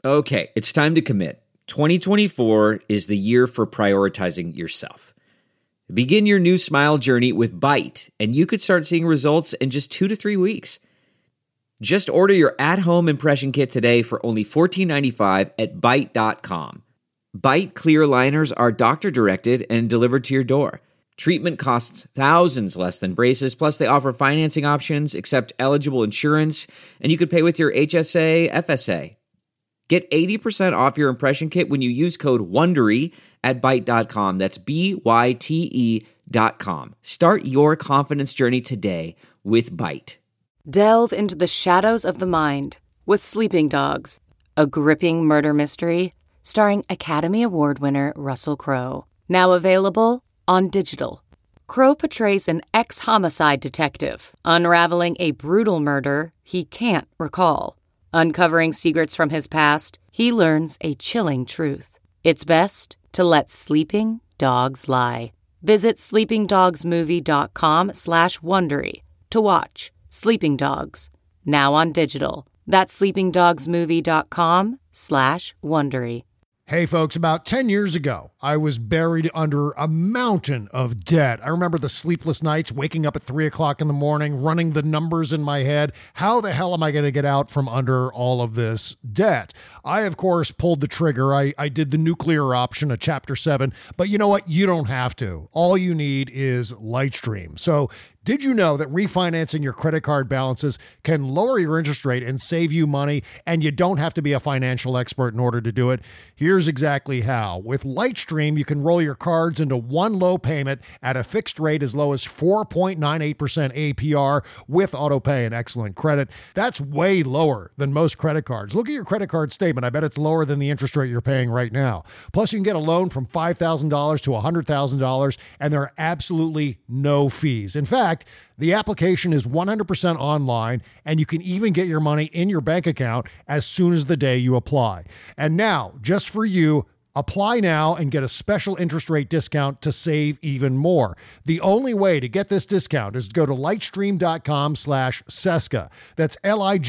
Okay, it's time to commit. 2024 is the year for prioritizing yourself. Begin your new smile journey with Byte, and you could start seeing results in just 2 to 3 weeks. Just order your at-home impression kit today for only $14.95 at Byte.com. Byte clear liners are doctor-directed and delivered to your door. Treatment costs thousands less than braces, plus they offer financing options, accept eligible insurance, and you could pay with your HSA, FSA. Get 80% off your impression kit when you use code WONDERY at Byte.com. That's BYTE.com. Start your confidence journey today with Byte. Delve into the shadows of the mind with Sleeping Dogs, a gripping murder mystery starring Academy Award winner Russell Crowe. Now available on digital. Crowe portrays an ex-homicide detective unraveling a brutal murder he can't recall. Uncovering secrets from his past, he learns a chilling truth. It's best to let sleeping dogs lie. Visit sleepingdogsmovie.com/Wondery to watch Sleeping Dogs, now on digital. That's sleepingdogsmovie.com/Wondery. Hey folks, about 10 years ago, I was buried under a mountain of debt. I remember the sleepless nights, waking up at 3 o'clock in the morning, running the numbers in my head. How the hell am I going to get out from under all of this debt? I, of course, pulled the trigger. I did the nuclear option, a Chapter 7. But you know what? You don't have to. All you need is Lightstream. So did you know that refinancing your credit card balances can lower your interest rate and save you money, and you don't have to be a financial expert in order to do it? Here's exactly how. With Lightstream, you can roll your cards into one low payment at a fixed rate as low as 4.98% APR with autopay and excellent credit. That's way lower than most credit cards. Look at your credit card statement. I bet it's lower than the interest rate you're paying right now. Plus, you can get a loan from $5,000 to $100,000, and there are absolutely no fees. In fact, the application is 100% online, and you can even get your money in your bank account as soon as the day you apply. And now, just for you, apply now and get a special interest rate discount to save even more. The only way to get this discount is to go to lightstream.com/Cesca. That's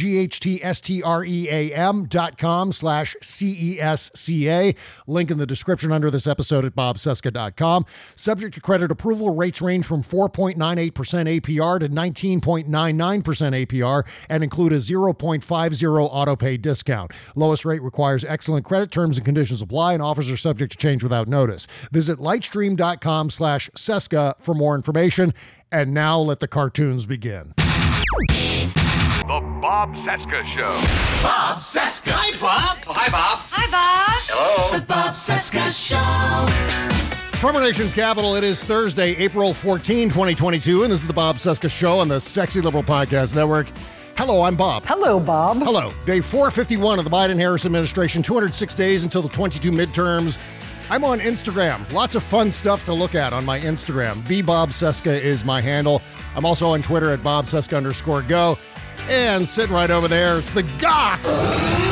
lightstream.com/CESCA. Link in the description under this episode at bobcesca.com. Subject to credit approval, rates range from 4.98% APR to 19.99% APR and include a 0.50 autopay discount. Lowest rate requires excellent credit. Terms and conditions apply, and offers are subject to change without notice. Visit lightstream.com/Cesca for more information. And now let the cartoons begin. The Bob Cesca Show. Bob Cesca. Hi, Bob. Oh, hi, Bob. Hi, Bob. Hello. The Bob Cesca Show. From our nation's capital, it is Thursday, April 14, 2022, and this is the Bob Cesca Show on the Sexy Liberal Podcast Network. Hello, I'm Bob. Hello, Bob. Hello. Day 451 of the Biden-Harris administration, 206 days until the 22 midterms. I'm on Instagram. Lots of fun stuff to look at on my Instagram. The Bob Cesca is my handle. I'm also on Twitter at BobCesca_go. And sitting right over there, it's the Goths.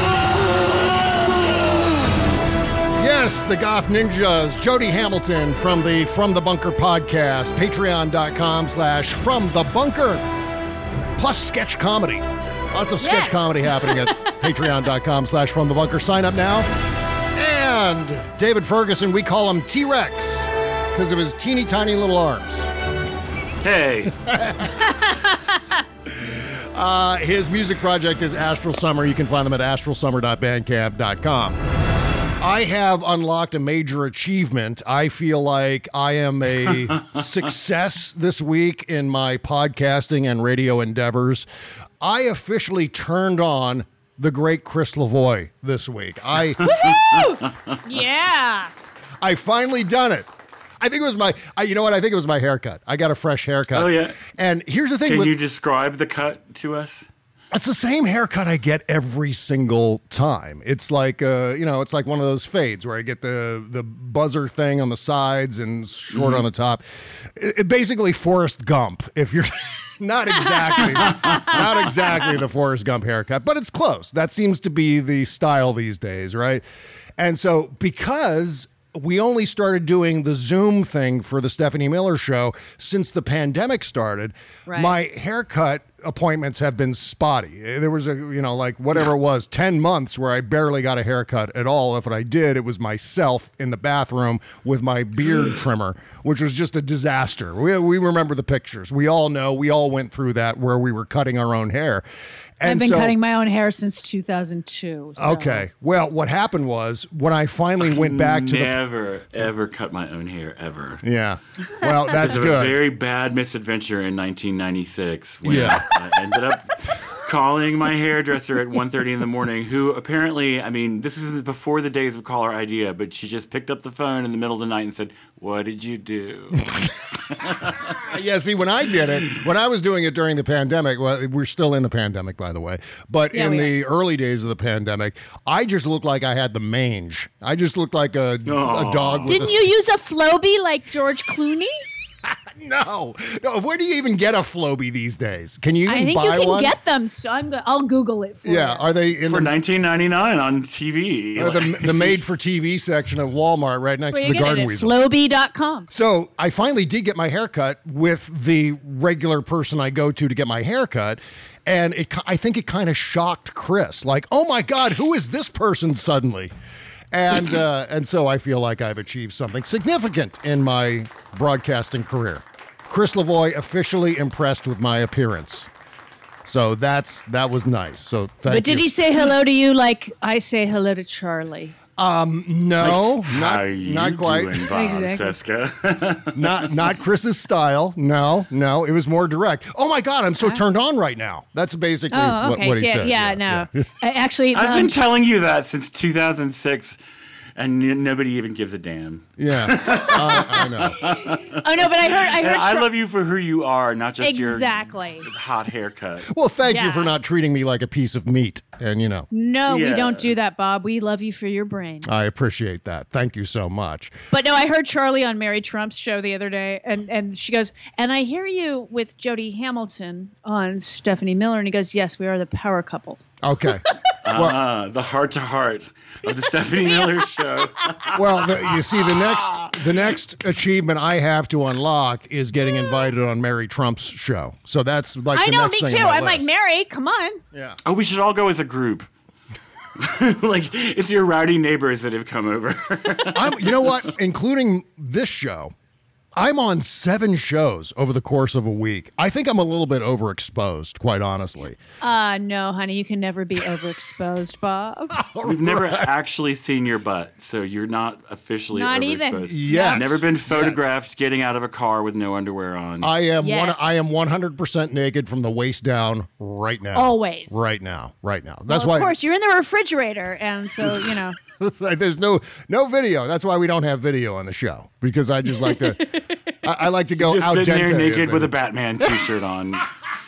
Yes, the Goth Ninjas. Jody Hamilton from the Bunker podcast. Patreon.com/FromTheBunker. Plus sketch comedy. Lots of sketch comedy happening at Patreon.com/FromTheBunker. Sign up now. And David Ferguson, we call him T-Rex because of his teeny tiny little arms. Hey. His music project is Astral Summer. You can find them at astralsummer.bandcamp.com. I have unlocked a major achievement. I feel like I am a success this week in my podcasting and radio endeavors. I officially turned on the great Chris Lavoie this week. Woohoo! Yeah. I finally done it. I think it was you know what? I think it was my haircut. I got a fresh haircut. Oh, yeah. And here's the thing. Can you describe the cut to us? It's the same haircut I get every single time. It's like, it's like one of those fades where I get the buzzer thing on the sides and short on the top. It basically Forrest Gump. If you're not exactly the Forrest Gump haircut, but it's close. That seems to be the style these days, right? And so because we only started doing the Zoom thing for the Stephanie Miller Show since the pandemic started. Right. My haircut appointments have been spotty. There was whatever it was, 10 months where I barely got a haircut at all. If I did, it was myself in the bathroom with my beard trimmer, which was just a disaster. We remember the pictures. We all know. We all went through that where we were cutting our own hair. I've been cutting my own hair since 2002. So. Okay. Well, what happened was when I finally went back to Never, ever cut my own hair, ever. Yeah. Well, that's It was good. a very bad misadventure in 1996 when Yeah. I ended up calling my hairdresser at 1:30 in the morning, who apparently, this is before the days of caller ID, but she just picked up the phone in the middle of the night and said, "What did you do?" Yeah, see, when I did it, when I was doing it during the pandemic, well, we're still in the pandemic, by the way, but in the early days of the pandemic, I just looked like I had the mange. I just looked like a dog with Didn't you use a Flowbee like George Clooney? No. Where do you even get a Flowbee these days? Can you even I think buy you can one? get them. So I'll Google it for you. Yeah, are they in For the $19.99 on TV. the made-for-TV section of Walmart right next Where to you the get it Garden at Weasel? Flowbee.com. So I finally did get my haircut with the regular person I go to get my haircut. And I think it kind of shocked Chris. Like, oh my God, who is this person suddenly? And so I feel like I've achieved something significant in my broadcasting career. Chris Lavoie officially impressed with my appearance. So that was nice. So thank you. But did he say hello to you like I say hello to Charlie? No, How you not quite. doing, Bob Exactly. Seska? Not Chris's style. No, it was more direct. Oh my God, I'm so turned on right now. That's basically Oh, okay. what he So, said. no. Actually, I've been telling you that since 2006, and nobody even gives a damn. Yeah, I know. oh no, but I heard. And I love you for who you are, not just Exactly. your hot haircut. Well, thank you Yeah. for not treating me like a piece of meat. And, No, we Yeah. don't do that, Bob. We love you for your brain. I appreciate that. Thank you so much. But no, I heard Charlie on Mary Trump's show the other day, and she goes, and I hear you with Jody Hamilton on Stephanie Miller, and he goes, yes, we are the power couple. Okay. The heart-to-heart of the Stephanie Miller Show. Well, you see, the next achievement I have to unlock is getting invited on Mary Trump's show. So that's like I the know, next me thing too. on my I'm like, list. Mary, come on. Yeah. Oh, we should all go as a group. Like, it's your rowdy neighbors that have come over. You know what? Including this show, I'm on 7 shows over the course of a week. I think I'm a little bit overexposed, quite honestly. No, honey, you can never be overexposed, Bob. We've never actually seen your butt, so you're not officially Not overexposed. even. Yet. Never been photographed getting out of a car with no underwear on. I am Yeah. I am 100% naked from the waist down right now. Always. Right now. That's Well, why of course, you're in the refrigerator, and so, That's why there's no video. That's why we don't have video on the show, because I just like to I like to go Just out sitting there dente, naked as with a they- Batman t-shirt on.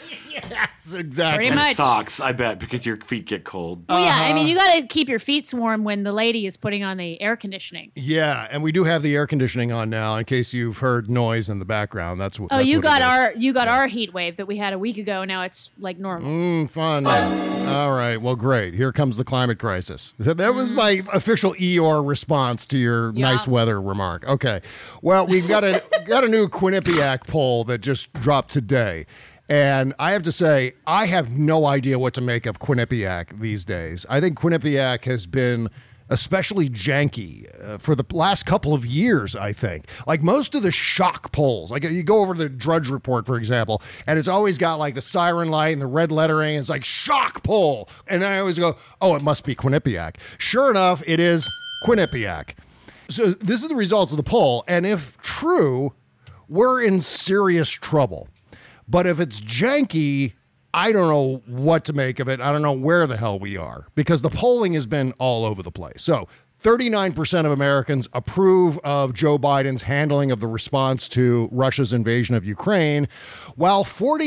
Yes, exactly. Pretty And much. socks, I bet, because your feet get cold. Well, yeah, I mean, you got to keep your feet warm when the lady is putting on the air conditioning. Yeah, and we do have the air conditioning on now in case you've heard noise in the background. That's what. Oh, that's you what got it is. our heat wave that we had a week ago. Now it's like normal. Fun. All right. Well, great. Here comes the climate crisis. That was my official Eeyore response to your nice weather remark. Okay. Well, we've got a new Quinnipiac poll that just dropped today. And I have to say, I have no idea what to make of Quinnipiac these days. I think Quinnipiac has been especially janky for the last couple of years, I think. Like most of the shock polls, like you go over to the Drudge Report, for example, and it's always got like the siren light and the red lettering. And it's like shock poll. And then I always go, oh, it must be Quinnipiac. Sure enough, it is Quinnipiac. So this is the results of the poll. And if true, we're in serious trouble. But if it's janky, I don't know what to make of it. I don't know where the hell we are, because the polling has been all over the place. So 39% of Americans approve of Joe Biden's handling of the response to Russia's invasion of Ukraine, while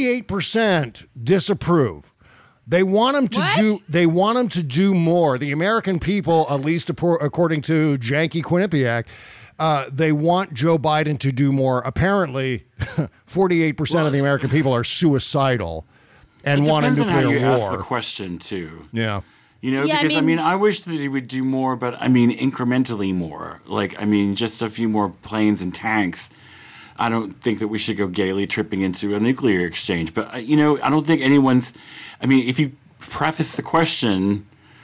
48% disapprove. They want him to do more. The American people, at least according to Janky Quinnipiac, they want Joe Biden to do more. Apparently, 48% of the American people are suicidal and want a Depends on how nuclear you ask the war. question, too. Yeah. You know, Yeah, because I wish that he would do more, but incrementally more. Like, just a few more planes and tanks. I don't think that we should go gaily tripping into a nuclear exchange. But, I don't think anyone's. If you preface the question,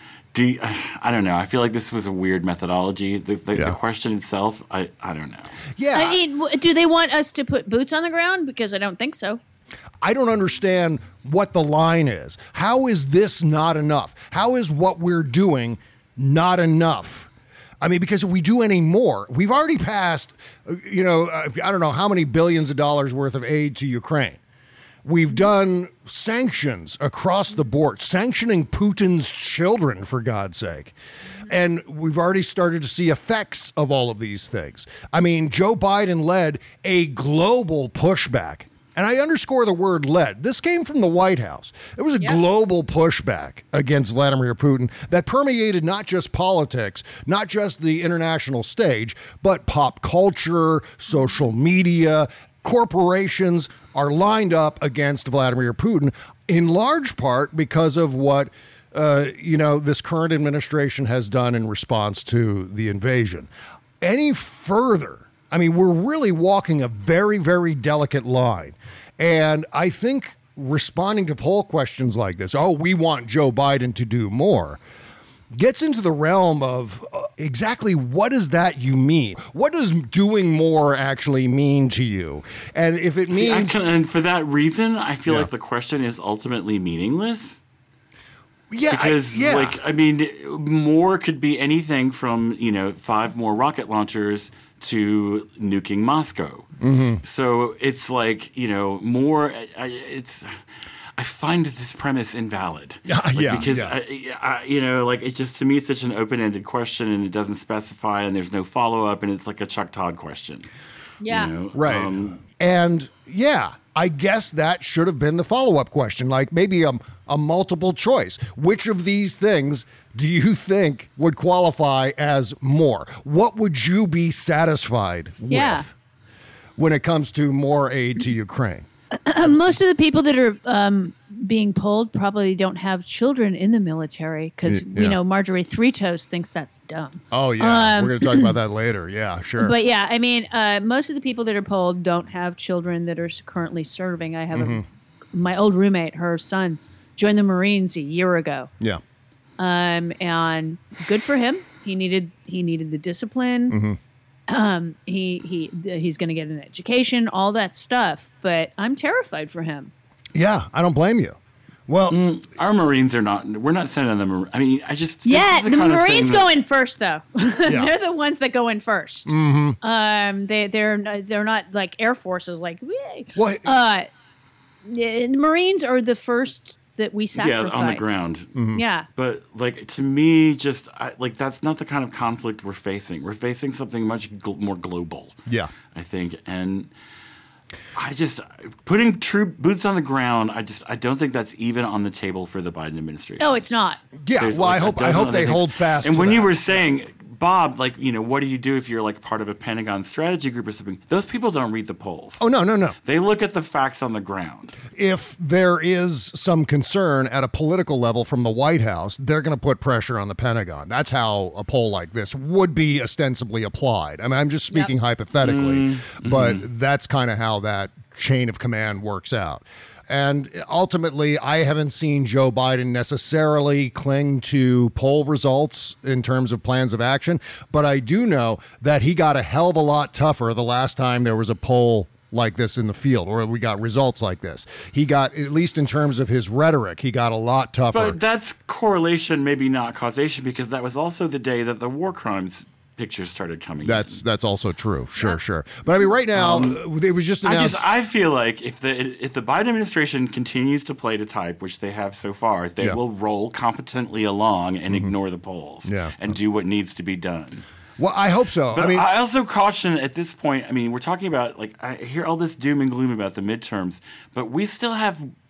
I don't know. I feel like this was a weird methodology. The question itself, I don't know. Yeah. Do they want us to put boots on the ground? Because I don't think so. I don't understand what the line is. How is this not enough? How is what we're doing not enough? Because if we do any more, we've already passed, I don't know how many billions of dollars worth of aid to Ukraine. We've done sanctions across the board, sanctioning Putin's children, for God's sake. And we've already started to see effects of all of these things. Joe Biden led a global pushback. And I underscore the word led. This came from the White House. It was a global pushback against Vladimir Putin that permeated not just politics, not just the international stage, but pop culture, social media. Corporations are lined up against Vladimir Putin in large part because of what this current administration has done in response to the invasion. Any further, we're really walking a very, very delicate line. And I think responding to poll questions like this, we want Joe Biden to do more, gets into the realm of exactly what does that you mean? What does doing more actually mean to you? And if it means... and for that reason, I feel like the question is ultimately meaningless. Yeah, because more could be anything from 5 more rocket launchers to nuking Moscow. Mm-hmm. So it's like more. I find this premise invalid. Because it just to me it's such an open-ended question and it doesn't specify and there's no follow-up and it's like a Chuck Todd question. Yeah. Right. And I guess that should have been the follow-up question, like maybe a multiple choice. Which of these things do you think would qualify as more? What would you be satisfied with when it comes to more aid to Ukraine? Most of the people that are being polled probably don't have children in the military because Marjorie Three Toes thinks that's dumb. Oh yeah, we're going to talk about that later. Yeah, sure. But most of the people that are polled don't have children that are currently serving. I have my old roommate, her son, joined the Marines a year ago. Yeah. And good for him. He needed the discipline. He's going to get an education, all that stuff. But I'm terrified for him. Yeah, I don't blame you. Well, our Marines are not. We're not sending them. The Marines go in first, though. They're the ones that go in first. Mm-hmm. They're not like Air Forces. Like, the Marines are the first that we sacrifice. Yeah, on the ground. Mm-hmm. Yeah. But to me, that's not the kind of conflict we're facing. We're facing something much more global. Yeah. I think. And putting true boots on the ground, I don't think that's even on the table for the Biden administration. No, it's not. Yeah. I hope they hold fast. And when you were saying, Bob, what do you do if you're part of a Pentagon strategy group or something? Those people don't read the polls. Oh, no. They look at the facts on the ground. If there is some concern at a political level from the White House, they're going to put pressure on the Pentagon. That's how a poll like this would be ostensibly applied. I'm just speaking hypothetically, but that's kind of how that chain of command works out. And ultimately, I haven't seen Joe Biden necessarily cling to poll results in terms of plans of action, but I do know that he got a hell of a lot tougher the last time there was a poll like this in the field, or we got results like this. He got, at least in terms of his rhetoric, he got a lot tougher. But that's correlation, maybe not causation, because that was also the day that the war crimes pictures started coming. That's also true. Sure. But right now, it was just announced. I feel like if the Biden administration continues to play to type, which they have so far, they will roll competently along and ignore the polls and do what needs to be done. Well, I hope so. But I also caution at this point, we're talking about, I hear all this doom and gloom about the midterms, but we still have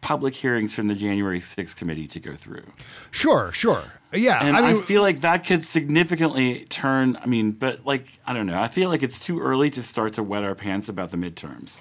public hearings from the January 6th committee to go through. Sure. Yeah. And I feel like that could significantly turn, but I don't know. I feel like it's too early to start to wet our pants about the midterms.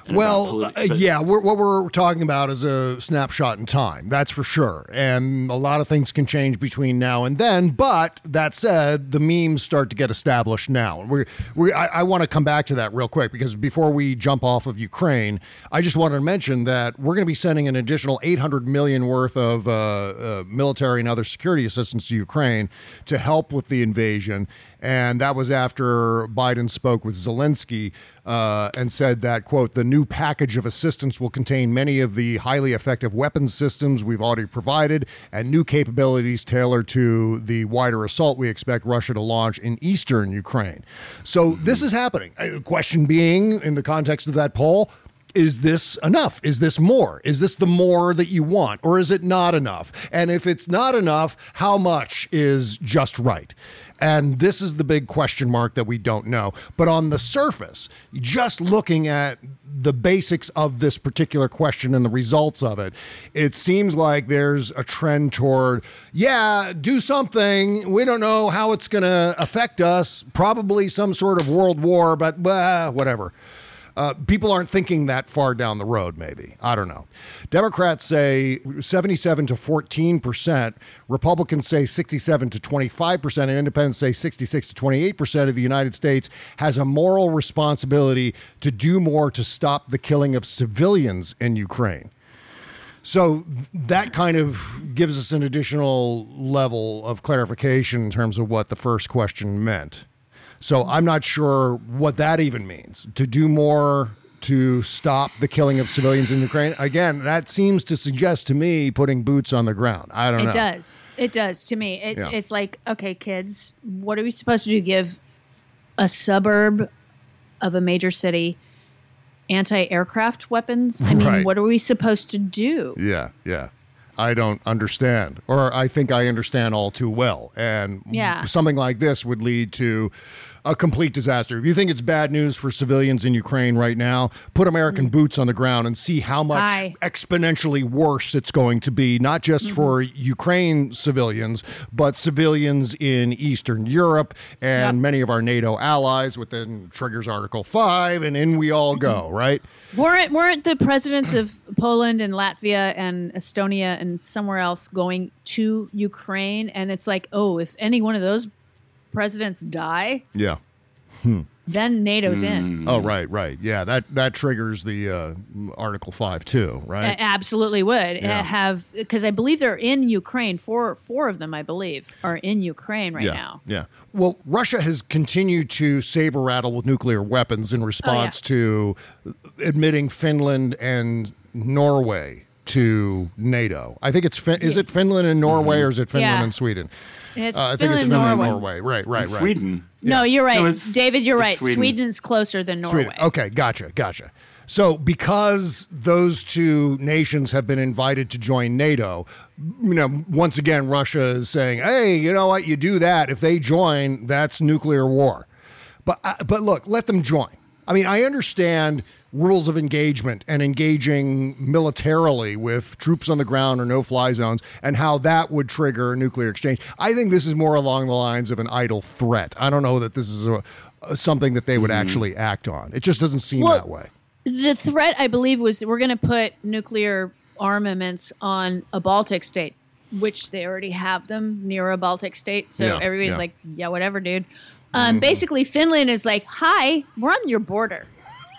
What we're talking about is a snapshot in time. That's for sure. And a lot of things can change between now and then. But that said, the memes start to get established now. And I want to come back to that real quick, because before we jump off of Ukraine, I just wanted to mention that we're going to be sending an additional $800 million worth of military and other security assistance to Ukraine to help with the invasion. And that was after Biden spoke with Zelensky and said that, quote, the new package of assistance will contain many of the highly effective weapons systems we've already provided and new capabilities tailored to the wider assault we expect Russia to launch in eastern Ukraine. So this is happening. The question being, in the context of that poll, is this enough? Is this more? Is this the more that you want? Or is it not enough? And if it's not enough, how much is just right? And this is the big question mark that we don't know. But on the surface, just looking at the basics of this particular question and the results of it, it seems like there's a trend toward, do something. We don't know how it's going to affect us. Probably some sort of world war, but whatever. People aren't thinking that far down the road, maybe. I don't know. Democrats say 77 to 14%. Republicans say 67 to 25%. And independents say 66 to 28% of the United States has a moral responsibility to do more to stop the killing of civilians in Ukraine. So that kind of gives us an additional level of clarification in terms of what the first question meant. So I'm not sure what that even means. To do more to stop the killing of civilians in Ukraine. Again, that seems to suggest to me putting boots on the ground. I don't know. It does to me. It's like, okay, kids, what are we supposed to do? Give a suburb of a major city anti-aircraft weapons? I mean, What are we supposed to do? Yeah. I don't understand, or I think I understand all too well. And something like this would lead to a complete disaster. If you think it's bad news for civilians in Ukraine right now, put American boots on the ground and see how much exponentially worse it's going to be, not just for Ukraine civilians, but civilians in Eastern Europe and many of our NATO allies within triggers Article 5, and in we all go, right? Weren't the presidents of Poland and Latvia and Estonia and somewhere else going to Ukraine? And it's like, if any one of those presidents die, then NATO's in. Oh, right. Yeah, that triggers the Article 5 too, right? It absolutely would have, because I believe they're in Ukraine. Four of them, I believe, are in Ukraine right now. Yeah. Well, Russia has continued to saber rattle with nuclear weapons in response to admitting Finland and Norway to NATO. I think it's is it Finland and Norway, or is it Finland and Sweden? I think it's Finland and Norway. Right. Sweden. No, you're right. David, you're right. Sweden's closer than Norway. Sweden. Okay, gotcha. So because those two nations have been invited to join NATO, once again, Russia is saying, hey, you know what? You do that. If they join, that's nuclear war. But look, let them join. I mean, I understand rules of engagement and engaging militarily with troops on the ground or no-fly zones and how that would trigger a nuclear exchange. I think this is more along the lines of an idle threat. I don't know that this is something that they would actually act on. It just doesn't seem that way. The threat, I believe, was we're going to put nuclear armaments on a Baltic state, which they already have them near a Baltic state. So everybody's like, yeah, whatever, dude. Basically, Finland is like, hi, we're on your border.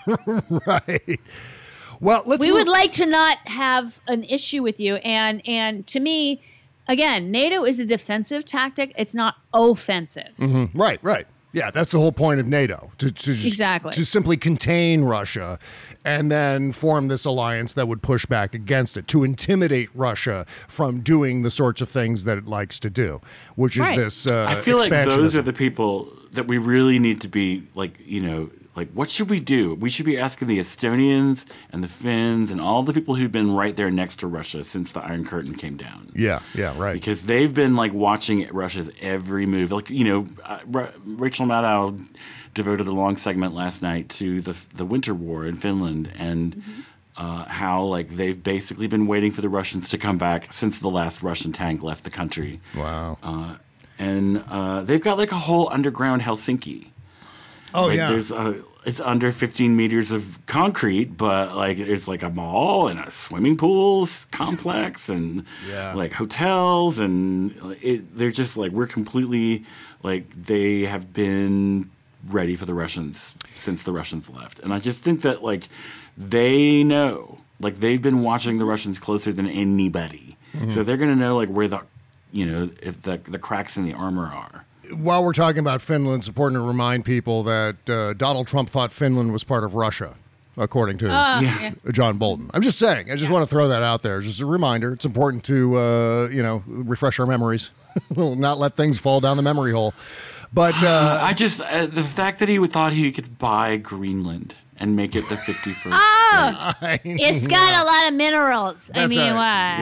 Right. Well, we would like to not have an issue with you. And to me, again, NATO is a defensive tactic. It's not offensive. Mm-hmm. Right. Yeah, that's the whole point of NATO, to simply contain Russia and then form this alliance that would push back against it, to intimidate Russia from doing the sorts of things that it likes to do, which is this I feel like those are the people that we really need to be like, what should we do? We should be asking the Estonians and the Finns and all the people who've been right there next to Russia since the Iron Curtain came down. Yeah, right. Because they've been like watching Russia's every move. Like, Rachel Maddow devoted a long segment last night to the Winter War in Finland, and how like they've basically been waiting for the Russians to come back since the last Russian tank left the country. Wow. And they've got like a whole underground Helsinki. Oh, like, yeah. It's under 15 meters of concrete, but like it's like a mall and a swimming pools complex and like hotels, and they're just like, we're completely like, they have been ready for the Russians since the Russians left. And I just think that like they know, like they've been watching the Russians closer than anybody. Mm-hmm. So they're going to know like where the, if the cracks in the armor are. While we're talking about Finland, it's important to remind people that Donald Trump thought Finland was part of Russia, according to John Bolton. I'm just saying. I just want to throw that out there. Just a reminder. It's important to, refresh our memories. Not let things fall down the memory hole. But I just, the fact that he thought he could buy Greenland and make it the 51st state. It's got a lot of minerals. That's why? right.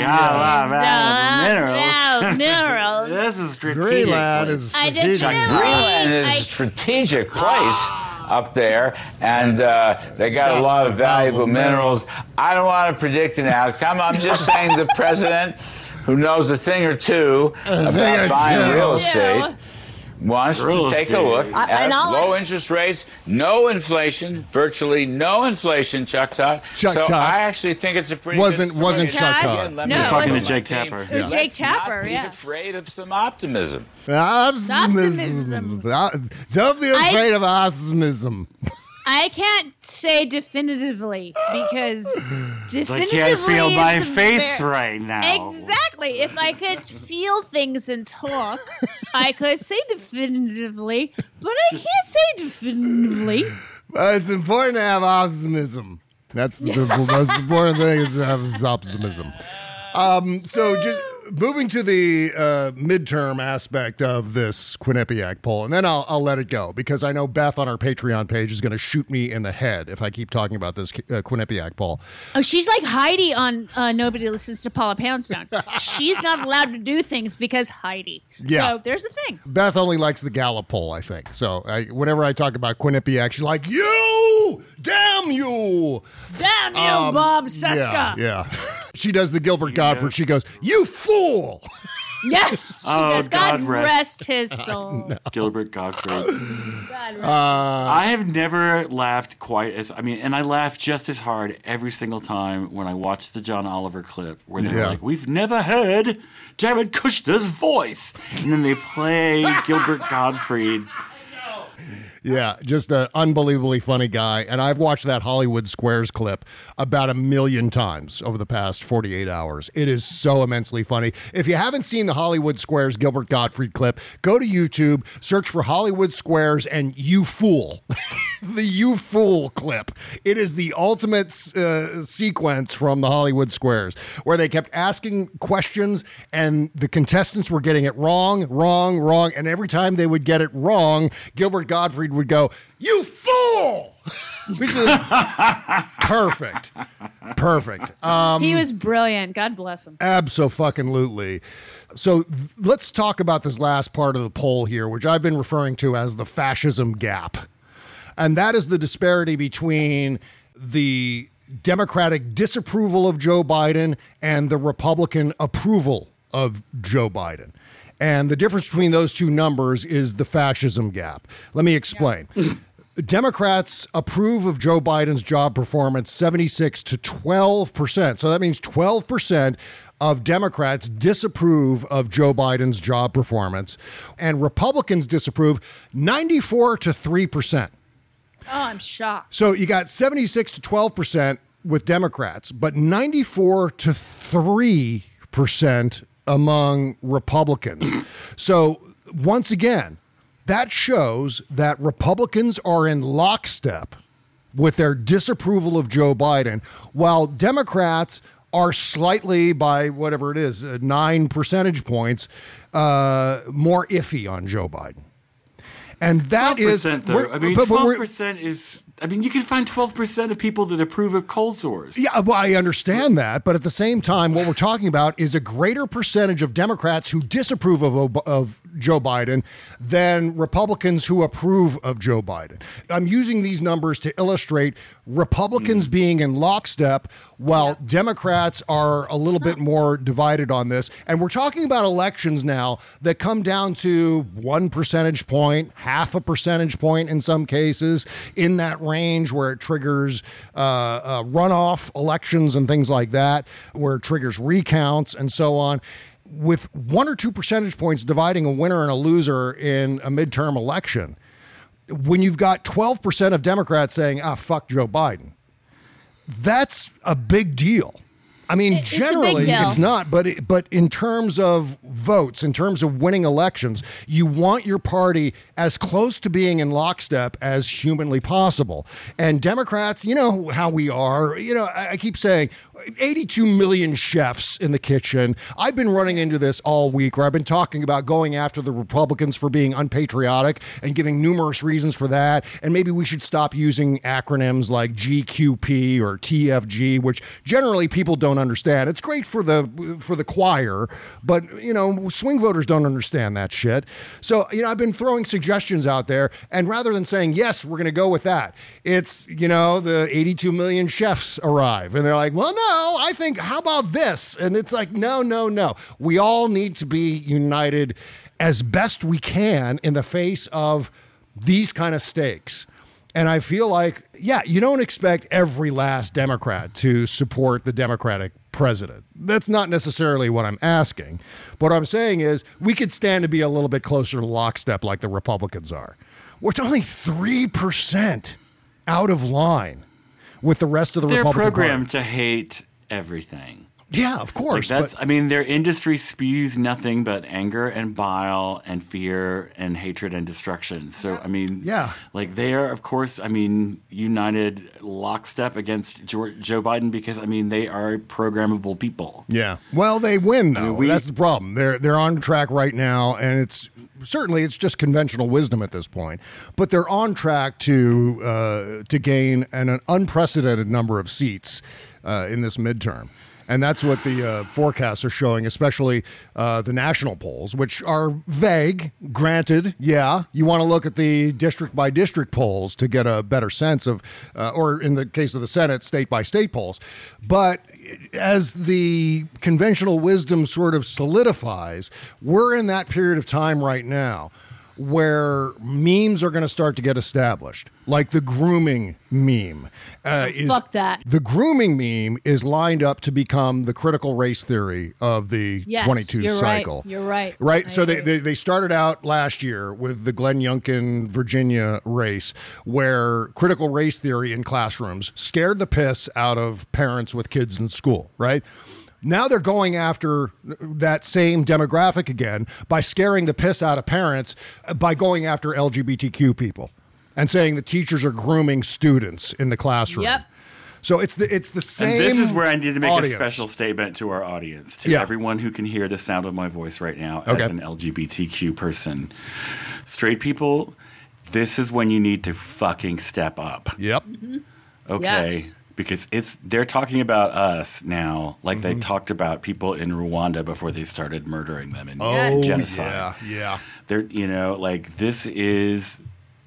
Yeah, a lot of minerals. Minerals. This is strategic. Greenland is strategic. Greenland is a strategic place up there, and they got a lot of valuable minerals. I don't want to predict an outcome. I'm just saying the president, who knows a thing or two about buying real estate, wants to take a look at low interest rates, no inflation, virtually no inflation, Chuck Todd. I actually think it's a pretty wasn't Chuck Todd. No, you're talking to Jake Tapper. It was Jake Tapper, Be afraid of some optimism. Optimism. Don't be afraid of optimism. I can't say definitively because definitively I can't feel my face right now. Exactly. If I could feel things and talk, I could say definitively, but I can't say definitively. It's important to have optimism. That's the most important thing is to have optimism. So just moving to the midterm aspect of this Quinnipiac poll, and then I'll let it go because I know Beth on our Patreon page is going to shoot me in the head if I keep talking about this Quinnipiac poll. Oh, she's like Heidi on Nobody Listens to Paula Poundstone. She's not allowed to do things because Heidi. Yeah. So there's the thing. Beth only likes the Gallup poll, I think. So whenever I talk about Quinnipiac, she's like, you! Damn you! Damn you, Bob Cesca! Yeah. She does the Gilbert Gottfried. She goes, you fool! Yes. God rest his soul. Gilbert Gottfried. I have never laughed quite as, and I laugh just as hard every single time when I watch the John Oliver clip where they're like, we've never heard Jared Kushner's voice. And then they play Gilbert Gottfried. Yeah, just an unbelievably funny guy. And I've watched that Hollywood Squares clip about 1 million times over the past 48 hours. It is so immensely funny. If you haven't seen the Hollywood Squares Gilbert Gottfried clip, go to YouTube, search for Hollywood Squares and You Fool. The You Fool clip. It is the ultimate sequence from the Hollywood Squares where they kept asking questions and the contestants were getting it wrong. And every time they would get it wrong, Gilbert Gottfried would go, you fool! Which is perfect. He was brilliant. God bless him. Abso-fucking-lutely. So let's talk about this last part of the poll here, which I've been referring to as the fascism gap. And that is the disparity between the Democratic disapproval of Joe Biden and the Republican approval of Joe Biden. And the difference between those two numbers is the fascism gap. Let me explain. Democrats approve of Joe Biden's job performance 76 to 12%. So that means 12% of Democrats disapprove of Joe Biden's job performance. And Republicans disapprove 94 to 3%. Oh, I'm shocked. So you got 76 to 12% with Democrats, but 94 to 3% among Republicans. So once again, that shows that Republicans are in lockstep with their disapproval of Joe Biden, while Democrats are slightly, by whatever it is, 9 percentage points, more iffy on Joe Biden. And that is, 12%, though. 12% is I mean, you can find 12% of people that approve of cold sores. Yeah, well, I understand that. But at the same time, what we're talking about is a greater percentage of Democrats who disapprove of Joe Biden than Republicans who approve of Joe Biden. I'm using these numbers to illustrate Republicans being in lockstep while Democrats are a little bit more divided on this. And we're talking about elections now that come down to 1 percentage point, half a percentage point in some cases, in that range where it triggers runoff elections and things like that, where it triggers recounts and so on. With 1 or 2 percentage points dividing a winner and a loser in a midterm election, when you've got 12% of Democrats saying, fuck Joe Biden, that's a big deal. I mean, generally it's not, but in terms of votes, in terms of winning elections, you want your party as close to being in lockstep as humanly possible. And Democrats, you know how we are. You know, I keep saying 82 million chefs in the kitchen. I've been running into this all week where I've been talking about going after the Republicans for being unpatriotic and giving numerous reasons for that. And maybe we should stop using acronyms like GQP or TFG, which generally people don't understand. It's great for the choir, but you know, swing voters don't understand that shit. So, you know, I've been throwing suggestions out there, and rather than saying, yes, we're going to go with that, it's, you know, the 82 million chefs arrive and they're like, well, no, I think, how about this? And it's like, no. We all need to be united as best we can in the face of these kind of stakes. And I feel like, you don't expect every last Democrat to support the Democratic president. That's not necessarily what I'm asking. What I'm saying is we could stand to be a little bit closer to lockstep like the Republicans are. We're only 3% out of line with the rest of the Republican They're programmed Party. to hate everything. Yeah, of course. Like I mean, their industry spews nothing but anger and bile and fear and hatred and destruction. So, I mean, like they are, of course, I mean, united lockstep against Joe Biden because, I mean, they are programmable people. Yeah. Well, they win, though. That's the problem. They're on track right now, and it's just conventional wisdom at this point. But they're on track to gain an unprecedented number of seats in this midterm. And that's what the forecasts are showing, especially the national polls, which are vague, granted. Yeah, you want to look at the district-by-district polls to get a better sense of, or in the case of the Senate, state-by-state polls. But as the conventional wisdom sort of solidifies, we're in that period of time right now where memes are going to start to get established, like the grooming meme. Fuck that. The grooming meme is lined up to become the critical race theory of the 22 cycle. Right. You're right. Right? So they started out last year with the Glenn Youngkin, Virginia race, where critical race theory in classrooms scared the piss out of parents with kids in school, right? Now they're going after that same demographic again by scaring the piss out of parents by going after LGBTQ people and saying the teachers are grooming students in the classroom. Yep. So it's the same. And this is where I need to make audience. a special statement to our audience, to everyone who can hear the sound of my voice right now as an LGBTQ person. Straight people, this is when you need to fucking step up. Yep. Mm-hmm. Okay. Yes. Because they're talking about us now like they talked about people in Rwanda before they started murdering them and genocide. Yeah. They're, you know, like this is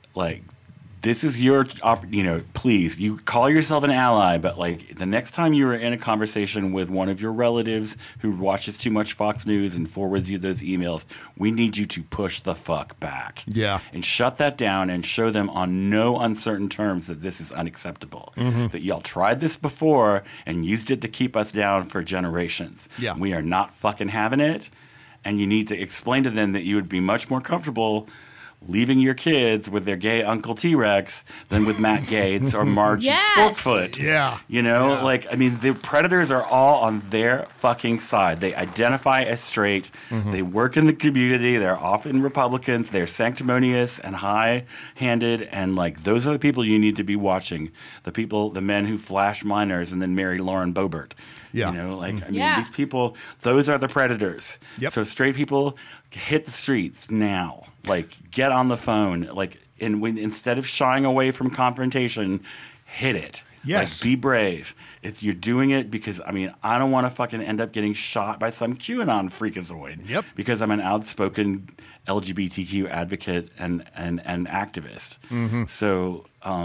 your, you know, please, you call yourself an ally, but like the next time you are in a conversation with one of your relatives who watches too much Fox News and forwards you those emails, we need you to push the fuck back. Yeah. And shut that down and show them on no uncertain terms that this is unacceptable. That y'all tried this before and used it to keep us down for generations. Yeah. We are not fucking having it. And you need to explain to them that you would be much more comfortable leaving your kids with their gay Uncle T-Rex than with Matt Gaetz or Margie Sporkfoot. Yeah. You know, like, I mean, the predators are all on their fucking side. They identify as straight. They work in the community. They're often Republicans. They're sanctimonious and high-handed. And, like, those are the people you need to be watching. The men who flash minors and then marry Lauren Boebert. Yeah. You know, like, I mean, these people, those are the predators. Yep. So straight people, hit the streets now. Like, get on the phone. Like, and instead of shying away from confrontation, hit it. Yes. Like, be brave. You're doing it because, I don't want to fucking end up getting shot by some QAnon freakazoid. Yep. Because I'm an outspoken LGBTQ advocate and activist. Mm-hmm. So,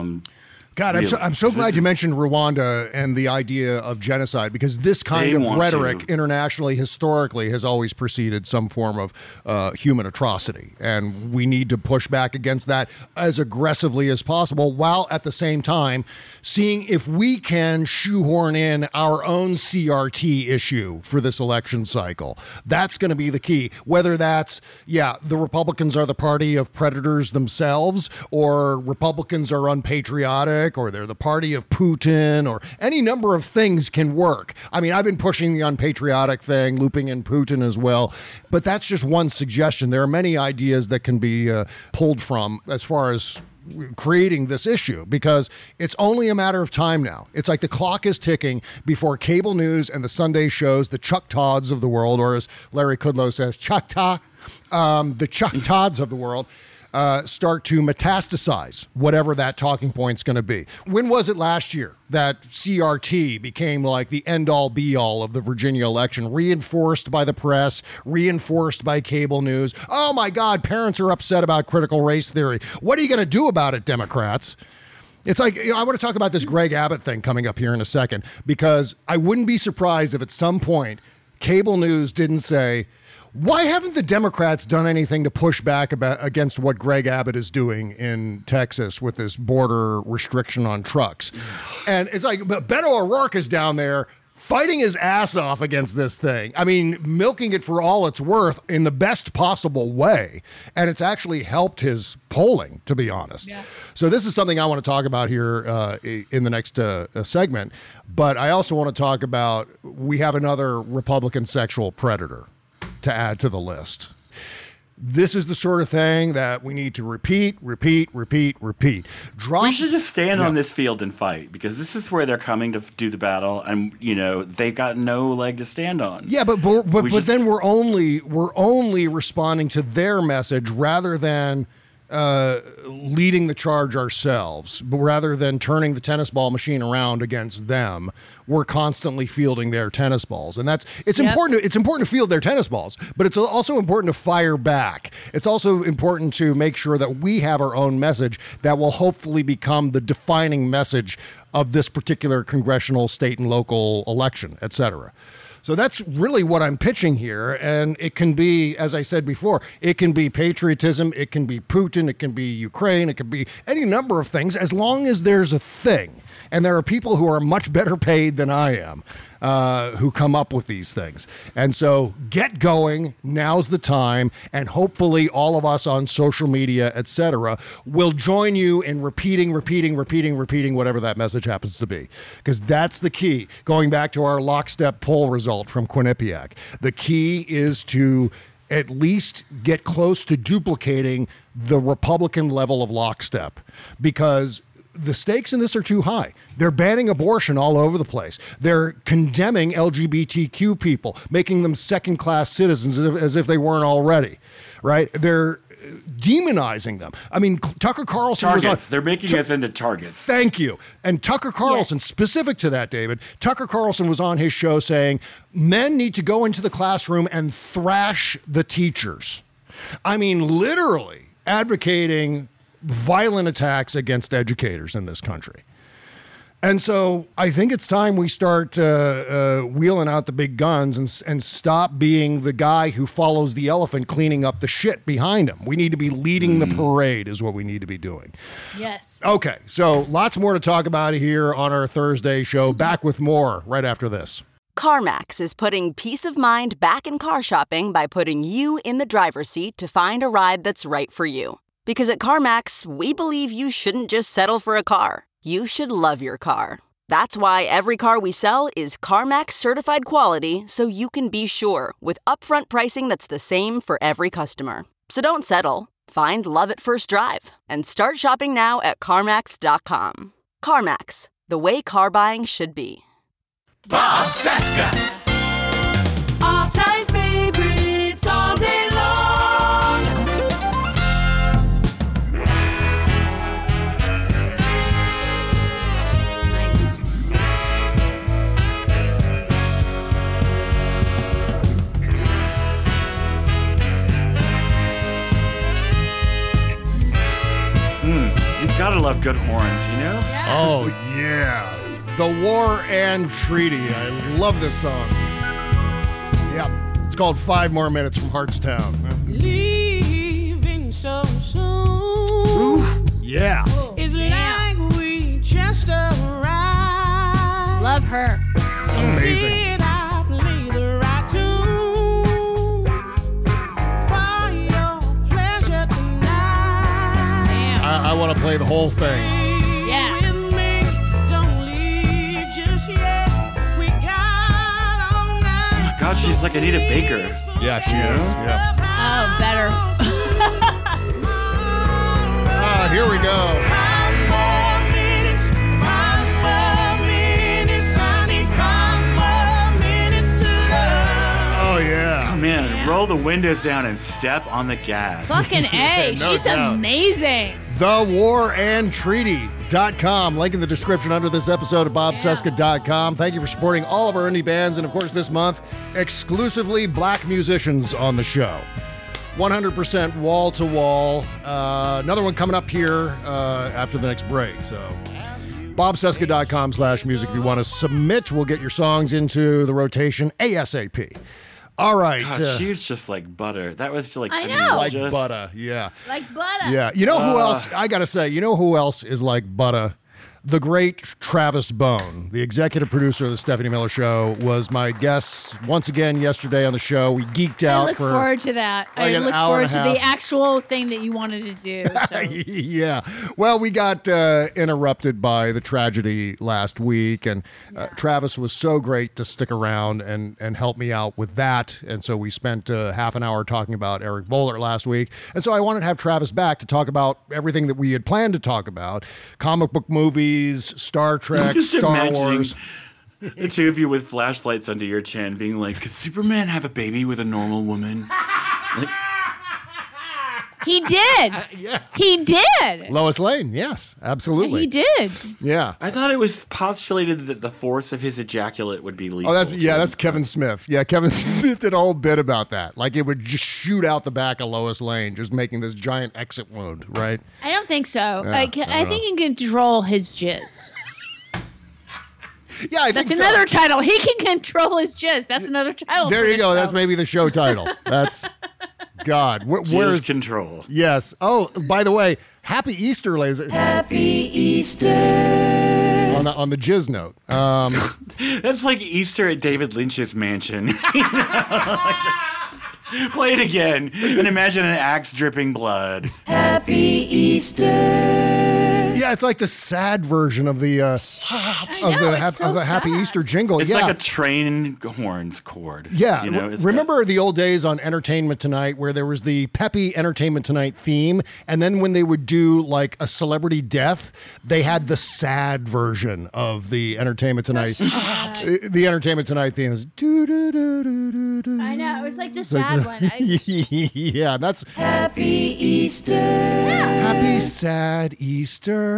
God, really, I'm so glad you mentioned Rwanda and the idea of genocide, because this kind of rhetoric internationally, historically, has always preceded some form of human atrocity. And we need to push back against that as aggressively as possible, while at the same time seeing if we can shoehorn in our own CRT issue for this election cycle. That's going to be the key. Whether that's, the Republicans are the party of predators themselves, or Republicans are unpatriotic, or they're the party of Putin, or any number of things can work. I've been pushing the unpatriotic thing, looping in Putin as well, but that's just one suggestion. There are many ideas that can be pulled from as far as creating this issue, because it's only a matter of time now. It's like the clock is ticking before cable news and the Sunday shows, the Chuck Todds of the world, or as Larry Kudlow says, Chuck-ta, the Chuck Todds of the world, start to metastasize whatever that talking point's going to be. When was it last year that CRT became like the end-all be-all of the Virginia election, reinforced by the press, reinforced by cable news? Oh my God, parents are upset about critical race theory. What are you going to do about it, Democrats? It's like, I want to talk about this Greg Abbott thing coming up here in a second, because I wouldn't be surprised if at some point cable news didn't say, why haven't the Democrats done anything to push back against what Greg Abbott is doing in Texas with this border restriction on trucks? And it's like, Beto O'Rourke is down there fighting his ass off against this thing. Milking it for all it's worth in the best possible way. And it's actually helped his polling, to be honest. Yeah. So this is something I want to talk about here in the next segment. But I also want to talk about, we have another Republican sexual predator to add to the list. This is the sort of thing that we need to repeat. We should just stand on this field and fight, because this is where they're coming to do the battle, and they've got no leg to stand on. Yeah, but then we're only responding to their message rather than leading the charge ourselves. But rather than turning the tennis ball machine around against them, we're constantly fielding their tennis balls. And it's important to field their tennis balls, but it's also important to fire back. It's also important to make sure that we have our own message that will hopefully become the defining message of this particular congressional, state, and local election, et cetera. So that's really what I'm pitching here. And it can be, as I said before, it can be patriotism, it can be Putin, it can be Ukraine, it can be any number of things, as long as there's a thing. And there are people who are much better paid than I am who come up with these things. And so get going. Now's the time. And hopefully all of us on social media, et cetera, will join you in repeating whatever that message happens to be. Because that's the key. Going back to our lockstep poll result from Quinnipiac, the key is to at least get close to duplicating the Republican level of lockstep, because the stakes in this are too high. They're banning abortion all over the place. They're condemning LGBTQ people, making them second-class citizens as if they weren't already, right? They're demonizing them. Tucker Carlson targets. was on... They're making us into targets. Thank you. And Tucker Carlson, specific to that, David, Tucker Carlson was on his show saying, men need to go into the classroom and thrash the teachers. Literally advocating violent attacks against educators in this country. And so I think it's time we start wheeling out the big guns and stop being the guy who follows the elephant cleaning up the shit behind him. We need to be leading the parade is what we need to be doing. Yes. Okay, so lots more to talk about here on our Thursday show. Back with more right after this. CarMax is putting peace of mind back in car shopping by putting you in the driver's seat to find a ride that's right for you. Because at CarMax, we believe you shouldn't just settle for a car. You should love your car. That's why every car we sell is CarMax certified quality, so you can be sure with upfront pricing that's the same for every customer. So don't settle. Find love at first drive and start shopping now at CarMax.com. CarMax, the way car buying should be. Bob Cesca. All-time favorites all day long. Gotta love good horns, you know? Yeah. Oh, yeah. The War and Treaty. I love this song. Yep. It's called 5 More Minutes from Heartstown. Leaving so soon. Ooh. Yeah. It's like we just arrived. Love her. Amazing. Did I play the right tune for your pleasure tonight? Damn. I want to play the whole thing. Yeah. With me, don't leave just yet. We got all night. God, she's like Anita Baker. Yeah, she is. Yeah. Oh, better. Here we go. 5 more minutes, 5 more minutes, honey, 5 more minutes to love. Oh, yeah. Oh, man, roll the windows down and step on the gas. Fucking A. no She's doubt. amazing. TheWarandTreaty.com. Link in the description under this episode at BobCesca.com. Thank you for supporting all of our indie bands. And, of course, this month, exclusively black musicians on the show. 100% wall-to-wall. Another one coming up here after the next break. So, BobCesca.com/music. If you want to submit, we'll get your songs into the rotation ASAP. All right. God, she was just like butter. That was just like, I mean, know. like just, butter, yeah. Like butter. Yeah. You know who else? I got to say, you know who else is like butter? The great Travis Bone, the executive producer of the Stephanie Miller Show, was my guest once again yesterday on the show. We geeked out I look for forward to that. like I an look hour forward and to a the half. actual thing that you wanted to do. So. Yeah. Well, we got interrupted by the tragedy last week, and Travis was so great to stick around and help me out with that. And so we spent half an hour talking about Eric Boehlert last week. And so I wanted to have Travis back to talk about everything that we had planned to talk about: comic book movies, Star Trek, just Star imagining Wars. the two of you with flashlights under your chin being like, could Superman have a baby with a normal woman? Like, He did. Yeah. He did. Lois Lane, yes, absolutely. He did. Yeah. I thought it was postulated that the force of his ejaculate would be lethal. Oh, that's Kevin Smith. Yeah, Kevin Smith did a whole bit about that. Like it would just shoot out the back of Lois Lane, just making this giant exit wound, right? I don't think so. I I don't think he can control his jizz. Yeah, I That's think so. another title. He can control his jizz. That's another title. There for you this go. That's show. maybe the show title. That's God. Where's control? Yes. Oh, by the way, Happy Easter, ladies. Happy Easter. On the jizz note. That's like Easter at David Lynch's mansion. Play it again and imagine an axe dripping blood. Happy Easter. Yeah, it's like the sad version of the it's so Happy sad. Easter jingle. It's yeah. like a train horns chord. Yeah, you know, it's remember the old days on Entertainment Tonight where there was the peppy Entertainment Tonight theme, and then when they would do like a celebrity death, they had the sad version of the Entertainment Tonight. The Entertainment Tonight theme is. I know. It was like the sad one. Yeah, that's Happy Easter. Happy Sad Easter.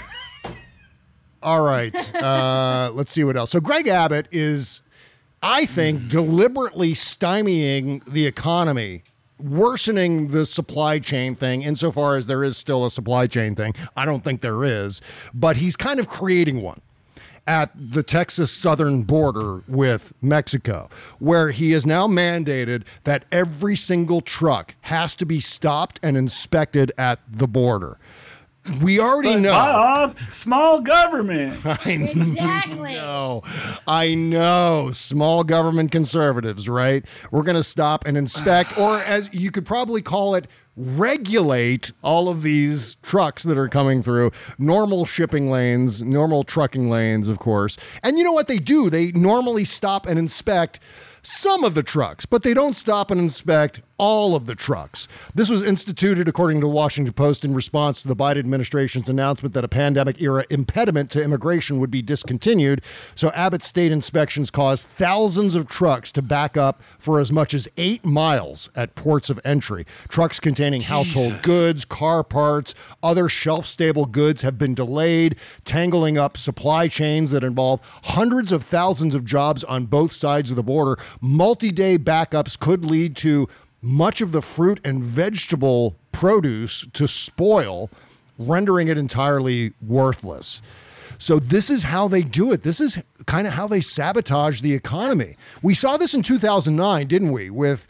All right, let's see what else. So Greg Abbott is, I think, deliberately stymieing the economy, worsening the supply chain thing insofar as there is still a supply chain thing. I don't think there is, but he's kind of creating one at the Texas southern border with Mexico, where he has now mandated that every single truck has to be stopped and inspected at the border. We already know. Bob, small government. Exactly. I know. Small government conservatives, right? We're going to stop and inspect, or as you could probably call it, regulate all of these trucks that are coming through. Normal shipping lanes, normal trucking lanes, of course. And you know what they do? They normally stop and inspect some of the trucks, but they don't stop and inspect all of the trucks. This was instituted, according to the Washington Post, in response to the Biden administration's announcement that a pandemic-era impediment to immigration would be discontinued. So Abbott's state inspections caused thousands of trucks to back up for as much as 8 miles at ports of entry. Trucks containing household goods, car parts, other shelf-stable goods have been delayed, tangling up supply chains that involve hundreds of thousands of jobs on both sides of the border. Multi-day backups could lead to much of the fruit and vegetable produce to spoil. rendering it entirely worthless. So this is how they do it. This is kind of how they sabotage the economy. We saw this in 2009, didn't we? With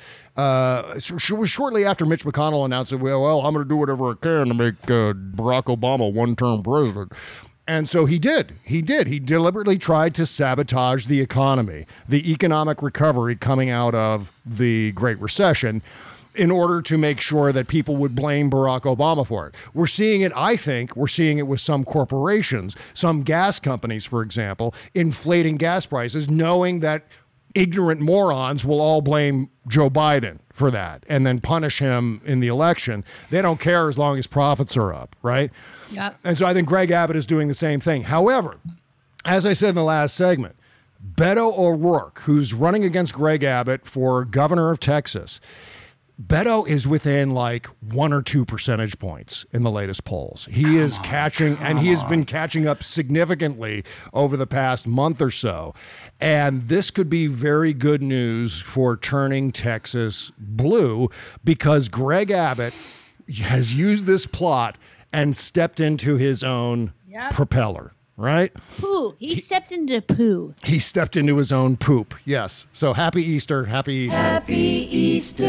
shortly after Mitch McConnell announced that, well, I'm going to do whatever I can to make Barack Obama one-term president. And so he did. He deliberately tried to sabotage the economy, the economic recovery coming out of the Great Recession, in order to make sure that people would blame Barack Obama for it. We're seeing it, I think, with some corporations, some gas companies, for example, inflating gas prices, knowing that ignorant morons will all blame Joe Biden for that and then punish him in the election. They don't care as long as profits are up, right? Yep. And so I think Greg Abbott is doing the same thing. However, as I said in the last segment, Beto O'Rourke, who's running against Greg Abbott for governor of Texas, Beto is within like 1 or 2 percentage points in the latest polls. He has been catching up significantly over the past month or so. And this could be very good news for turning Texas blue, because Greg Abbott has used this plot and stepped into his own propeller. Right? Poo. He stepped into poo. He stepped into his own poop. Yes. So happy Easter. Happy Easter. Happy Easter.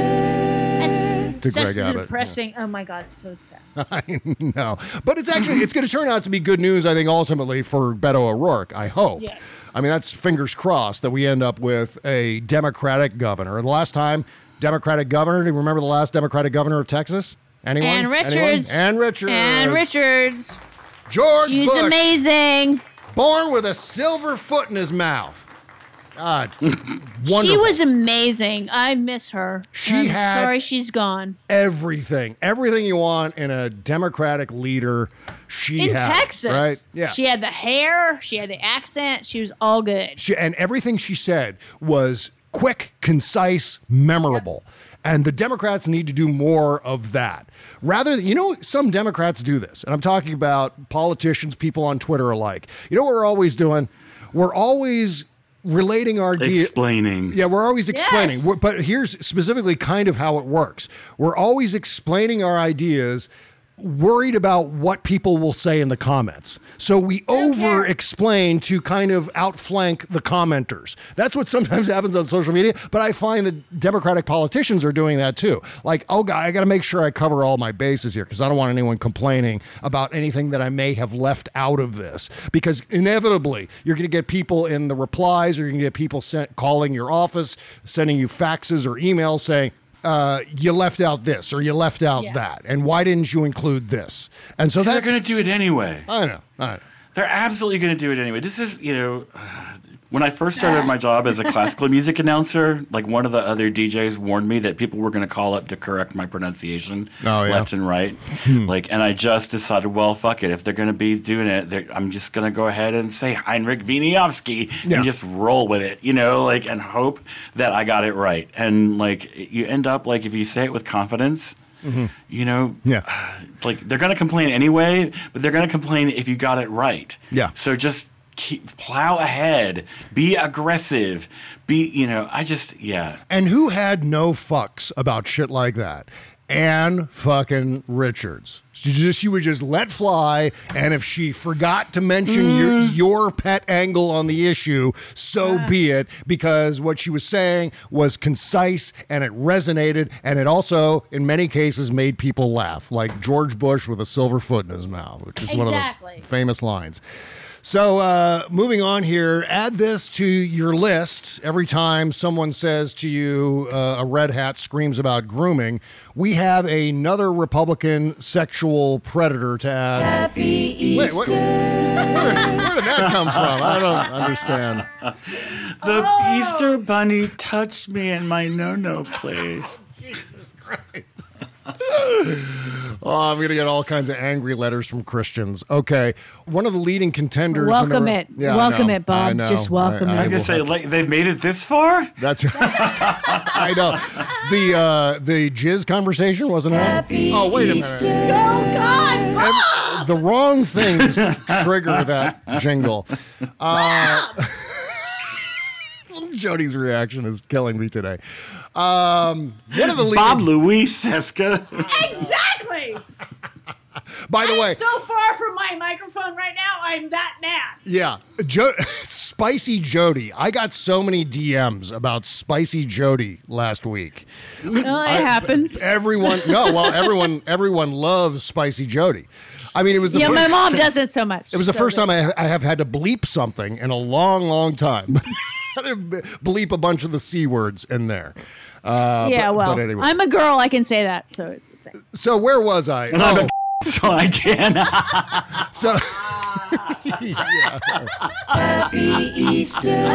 That's such Greg Abbott. depressing. Yeah. Oh my God, it's so sad. I know. But it's going to turn out to be good news, I think, ultimately for Beto O'Rourke, I hope. Yeah. I mean, that's fingers crossed that we end up with a Democratic governor. And the last time, Democratic governor, do you remember the last Democratic governor of Texas? Anyone? Ann Richards. Ann Richards. Ann Richards. George She's Bush. Amazing. Born with a silver foot in his mouth. God, wonderful. She was amazing. I miss her. I'm sorry she's gone. Everything you want in a Democratic leader, she had. In Texas. Right? Yeah. She had the hair. She had the accent. She was all good. And everything she said was quick, concise, memorable. And the Democrats need to do more of that. Rather, some Democrats do this. And I'm talking about politicians, people on Twitter alike. You know what we're always doing? We're always relating our ideas. Explaining. Yeah, we're always explaining. Yes. But here's specifically kind of how it works. We're always explaining our ideas, worried about what people will say in the comments. So we over-explain to kind of outflank the commenters. That's what sometimes happens on social media, but I find that Democratic politicians are doing that too. Like, oh, God, I got to make sure I cover all my bases here because I don't want anyone complaining about anything that I may have left out of this. Because inevitably, you're going to get people in the replies, or you're going to get people calling your office, sending you faxes or emails saying, you left out this or you left out that. And why didn't you include this? And so they're going to do it anyway. I know. They're absolutely going to do it anyway. This is, when I first started my job as a classical music announcer, like one of the other DJs warned me that people were going to call up to correct my pronunciation left and right. And I just decided, well, fuck it. If they're going to be doing it, I'm just going to go ahead and say Heinrich Wieniawski and just roll with it, and hope that I got it right. And you end up if you say it with confidence, they're going to complain anyway, but they're going to complain if you got it right. Yeah. So just plow ahead, be aggressive, And who had no fucks about shit like that? Ann fucking Richards. She would just let fly, and if she forgot to mention your pet angle on the issue, so be it, because what she was saying was concise, and it resonated, and it also, in many cases, made people laugh, like George Bush with a silver foot in his mouth, which is one of the famous lines. So moving on here, add this to your list. Every time someone says to you, a red hat screams about grooming, we have another Republican sexual predator to add. Happy Easter. Wait, where did that come from? I don't understand. The Easter Bunny touched me in my no-no place. Jesus Christ. I'm going to get all kinds of angry letters from Christians. Okay. One of the leading contenders. Welcome it. Yeah, welcome it, Bob. Just welcome it. I can say, they've made it this far? That's right. I know. The jizz conversation wasn't on? Oh, wait a minute. Oh, God, Bob! The wrong things trigger that jingle. Jody's reaction is killing me today. One of the leading... Bob Louis Seska. Exactly. By the way, so far from my microphone right now, I'm that mad. Yeah, Spicy Jody. I got so many DMs about Spicy Jody last week. Well, it happens. Everyone loves Spicy Jody. I mean, it was the my mom doesn't so much. It was the first time I have had to bleep something in a long, long time. Bleep a bunch of the C words in there. But anyway. I'm a girl. I can say that, so it's a thing. So where was I? So I can. So. Happy Easter.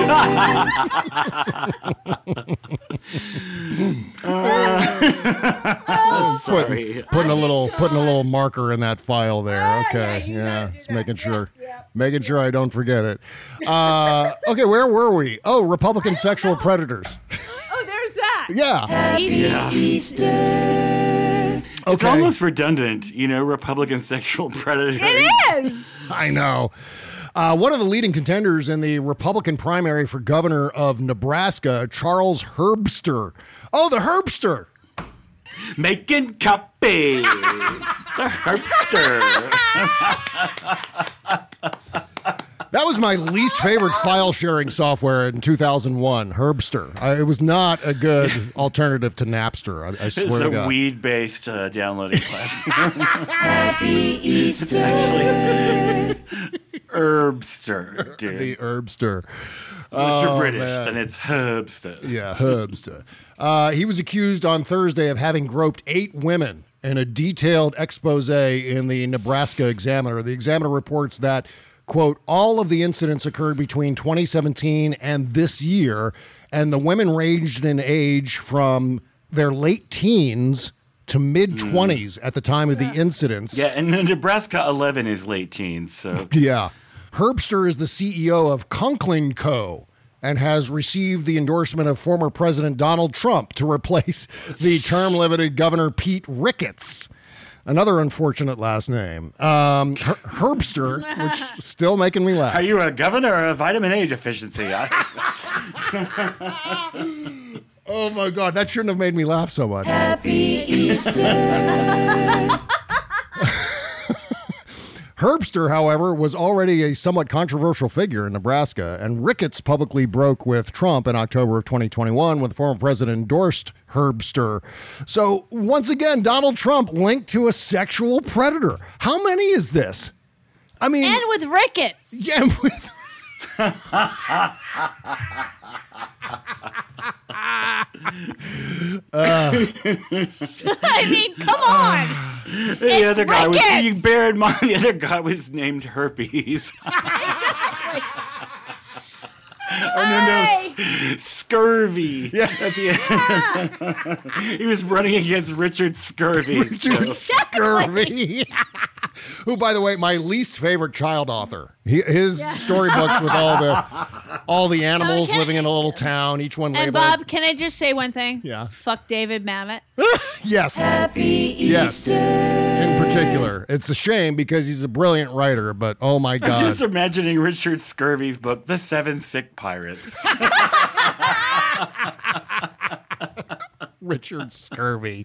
Sorry. Putting a little marker in that file there. Okay, just making sure I don't forget it. Okay, where were we? Oh, Republican sexual predators. Oh, there's that. Yeah. Easter. It's almost redundant, Republican sexual predator. It is. I know. One of the leading contenders in the Republican primary for governor of Nebraska, Charles Herbster. Oh, the Herbster. Making copies. The Herbster. That was my least favorite file sharing software in 2001, Herbster. It was not a good alternative to Napster, I swear to God. It's a weed-based downloading platform. Happy Easter. It's actually Herbster, dude. The Herbster. If you're British, then it's Herbster. Yeah, Herbster. He was accused on Thursday of having groped 8 women in a detailed expose in the Nebraska Examiner. The Examiner reports that, quote, all of the incidents occurred between 2017 and this year, and the women ranged in age from their late teens to mid-20s at the time of the incidents. Yeah, and in Nebraska, 11 is late teens, so... Yeah. Herbster is the CEO of Conklin Co. and has received the endorsement of former President Donald Trump to replace the term-limited Governor Pete Ricketts. Another unfortunate last name. Herbster, which is still making me laugh. Are you a governor or a vitamin A deficiency? Oh, my God. That shouldn't have made me laugh so much. Happy Easter. Herbster, however, was already a somewhat controversial figure in Nebraska, and Ricketts publicly broke with Trump in October of 2021 when the former president endorsed Herbster. So, once again, Donald Trump linked to a sexual predator. How many is this? I mean... And with Ricketts. Yeah, with... I mean, come on. The other guy was, you bear in mind, the other guy was named Herpes. Exactly. Oh, no, Scurvy. Yeah. He was running against Richard Scurvy. Scurvy. Who, by the way, my least favorite child author. His storybooks with all the animals living in a little town, each one labeled. And Bob, can I just say one thing? Yeah. Fuck David Mamet. Yes. Happy Easter. In particular. It's a shame because he's a brilliant writer, but oh my God. I'm just imagining Richard Scurvy's book, The 7 Sick Pirates. Richard Scurvy.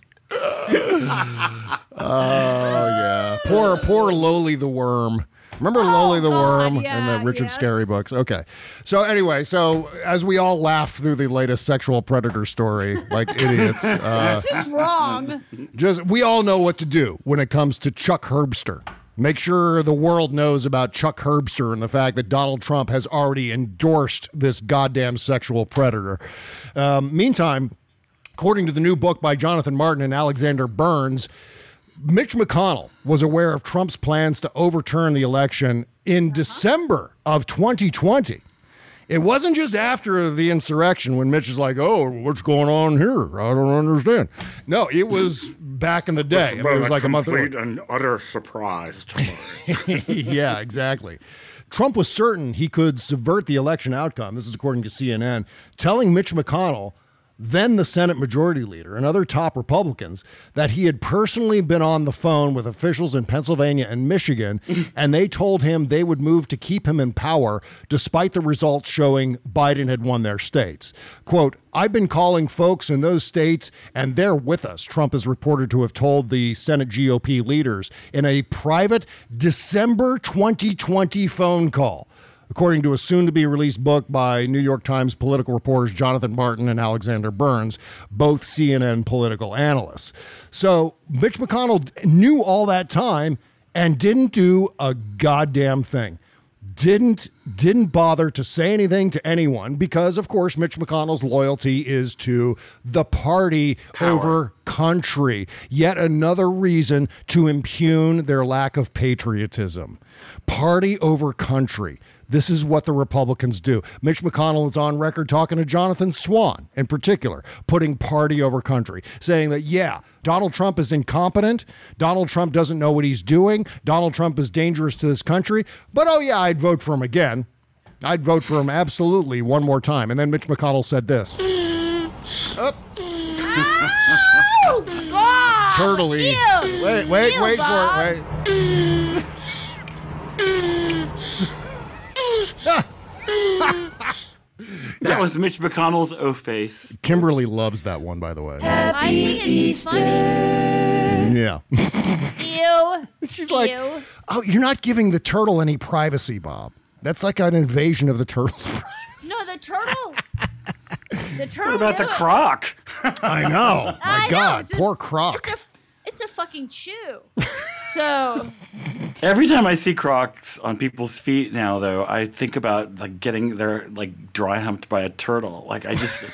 Oh, yeah. Poor Lowly the Worm. Remember Lowly the Worm and the Richard Scary books? Okay. So anyway, as we all laugh through the latest sexual predator story like idiots. This is wrong. We all know what to do when it comes to Chuck Herbster. Make sure the world knows about Chuck Herbster and the fact that Donald Trump has already endorsed this goddamn sexual predator. Meantime, according to the new book by Jonathan Martin and Alexander Burns, Mitch McConnell was aware of Trump's plans to overturn the election in December of 2020. It wasn't just after the insurrection when Mitch is like, oh, what's going on here? I don't understand. No, it was back in the day. It was like a month ago. Complete and utter surprise to me. Yeah, exactly. Trump was certain he could subvert the election outcome. This is according to CNN, telling Mitch McConnell, then the Senate Majority Leader, and other top Republicans, that he had personally been on the phone with officials in Pennsylvania and Michigan, and they told him they would move to keep him in power despite the results showing Biden had won their states. Quote, I've been calling folks in those states, and they're with us, Trump is reported to have told the Senate GOP leaders in a private December 2020 phone call, according to a soon-to-be-released book by New York Times political reporters Jonathan Martin and Alexander Burns, both CNN political analysts. So Mitch McConnell knew all that time and didn't do a goddamn thing. Didn't bother to say anything to anyone because, of course, Mitch McConnell's loyalty is to the party over country. Yet another reason to impugn their lack of patriotism. Party over country. This is what the Republicans do. Mitch McConnell is on record talking to Jonathan Swan, in particular, putting party over country, saying that, yeah, Donald Trump is incompetent. Donald Trump doesn't know what he's doing. Donald Trump is dangerous to this country. But, oh, yeah, I'd vote for him again. I'd vote for him absolutely one more time. And then Mitch McConnell said this. Oh, God! Turtley. Ew. Wait Ew, for Bob. it. That was Mitch McConnell's O-face. Kimberly loves that one, by the way. I think it's funny. Yeah. Ew. She's like, Ew. oh, you're not giving the turtle any privacy, Bob. That's like an invasion of the turtle's privacy. No, the turtle. The turtle. What about the knew. croc? I know. My I God, know. It's poor croc. It's a fucking shoe. So Every time I see Crocs on people's feet now, though, I think about like getting their like dry humped by a turtle. Like I just.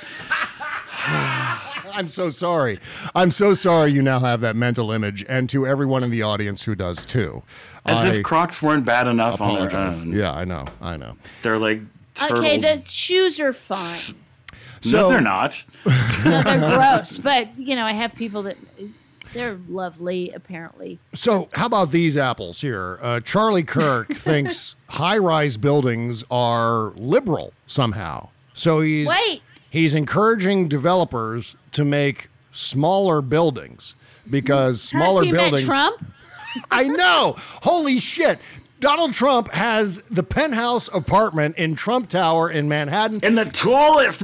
I'm so sorry. I'm so sorry you now have that mental image, and to everyone in the audience who does too. As if Crocs weren't bad enough on their own. Yeah, I know. They're like turtle. okay, the shoes are fine. No, they're not. No, they're gross. But I have people that they're lovely, apparently. So how about these apples here? Charlie Kirk thinks high-rise buildings are liberal somehow. So he's encouraging developers to make smaller buildings because smaller buildings. Trump? I know. Holy shit. Donald Trump has the penthouse apartment in Trump Tower in Manhattan. And the tallest,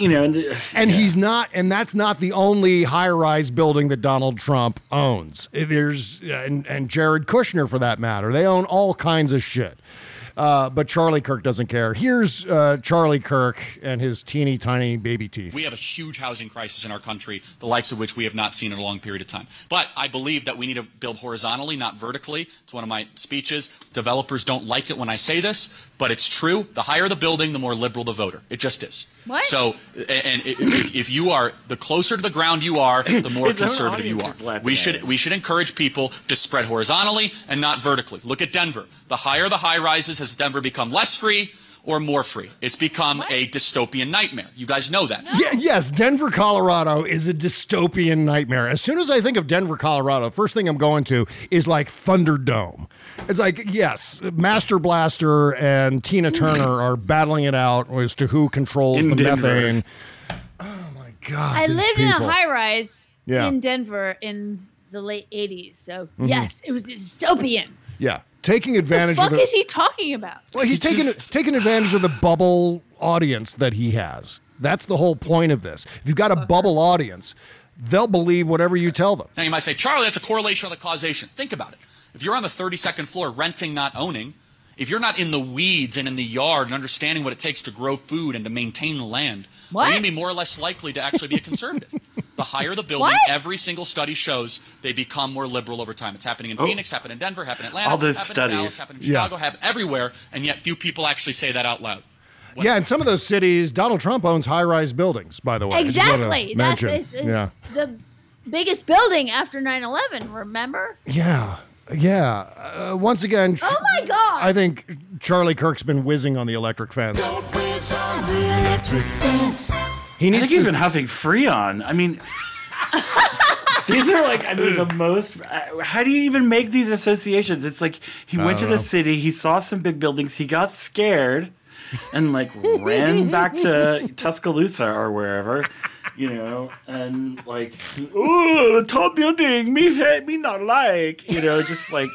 And he's not, and that's not the only high-rise building that Donald Trump owns. There's, and Jared Kushner for that matter. They own all kinds of shit. But Charlie Kirk doesn't care. Here's Charlie Kirk and his teeny tiny baby teeth. We have a huge housing crisis in our country, the likes of which we have not seen in a long period of time. But I believe that we need to build horizontally, not vertically. It's one of my speeches. Developers don't like it when I say this, but it's true. The higher the building, the more liberal the voter. It just is. What? So, and if you are, the closer to the ground you are, the more conservative you are. We should encourage people to spread horizontally and not vertically. Look at Denver. The higher the high rises, has Denver become less free or more free? It's become a dystopian nightmare. You guys know that. No. Yes, Denver, Colorado is a dystopian nightmare. As soon as I think of Denver, Colorado, first thing I'm going to is like Thunderdome. It's like, yes, Master Blaster and Tina Turner are battling it out as to who controls the methane. Oh, my God. I lived in a high-rise in Denver in the late 80s. So, yes, it was dystopian. Yeah. Taking advantage of the fuck is he talking about? Well, he's taking advantage of the bubble audience that he has. That's the whole point of this. If you've got a bubble audience, they'll believe whatever you tell them. Now you might say, Charlie, that's a correlation or the causation. Think about it. If you're on the 32nd floor renting, not owning, if you're not in the weeds and in the yard and understanding what it takes to grow food and to maintain the land, are you going to be more or less likely to actually be a conservative? The higher the building, every single study shows they become more liberal over time. It's happening in Phoenix, happened in Denver, happened in Atlanta, all those happened studies. in Dallas, happened in Chicago, happened everywhere, and yet few people actually say that out loud. Yeah, in some of those cities, Donald Trump owns high-rise buildings, by the way. Exactly. That's the biggest building after 9/11, remember? Yeah. Yeah. Once again, oh my God! I think Charlie Kirk's been whizzing on the electric fence. I think he's been huffing Freon. I mean, these are like, the most. How do you even make these associations? It's like he went to the city, he saw some big buildings, he got scared, and ran back to Tuscaloosa or wherever. and like, oh, tall building, me not like, just like.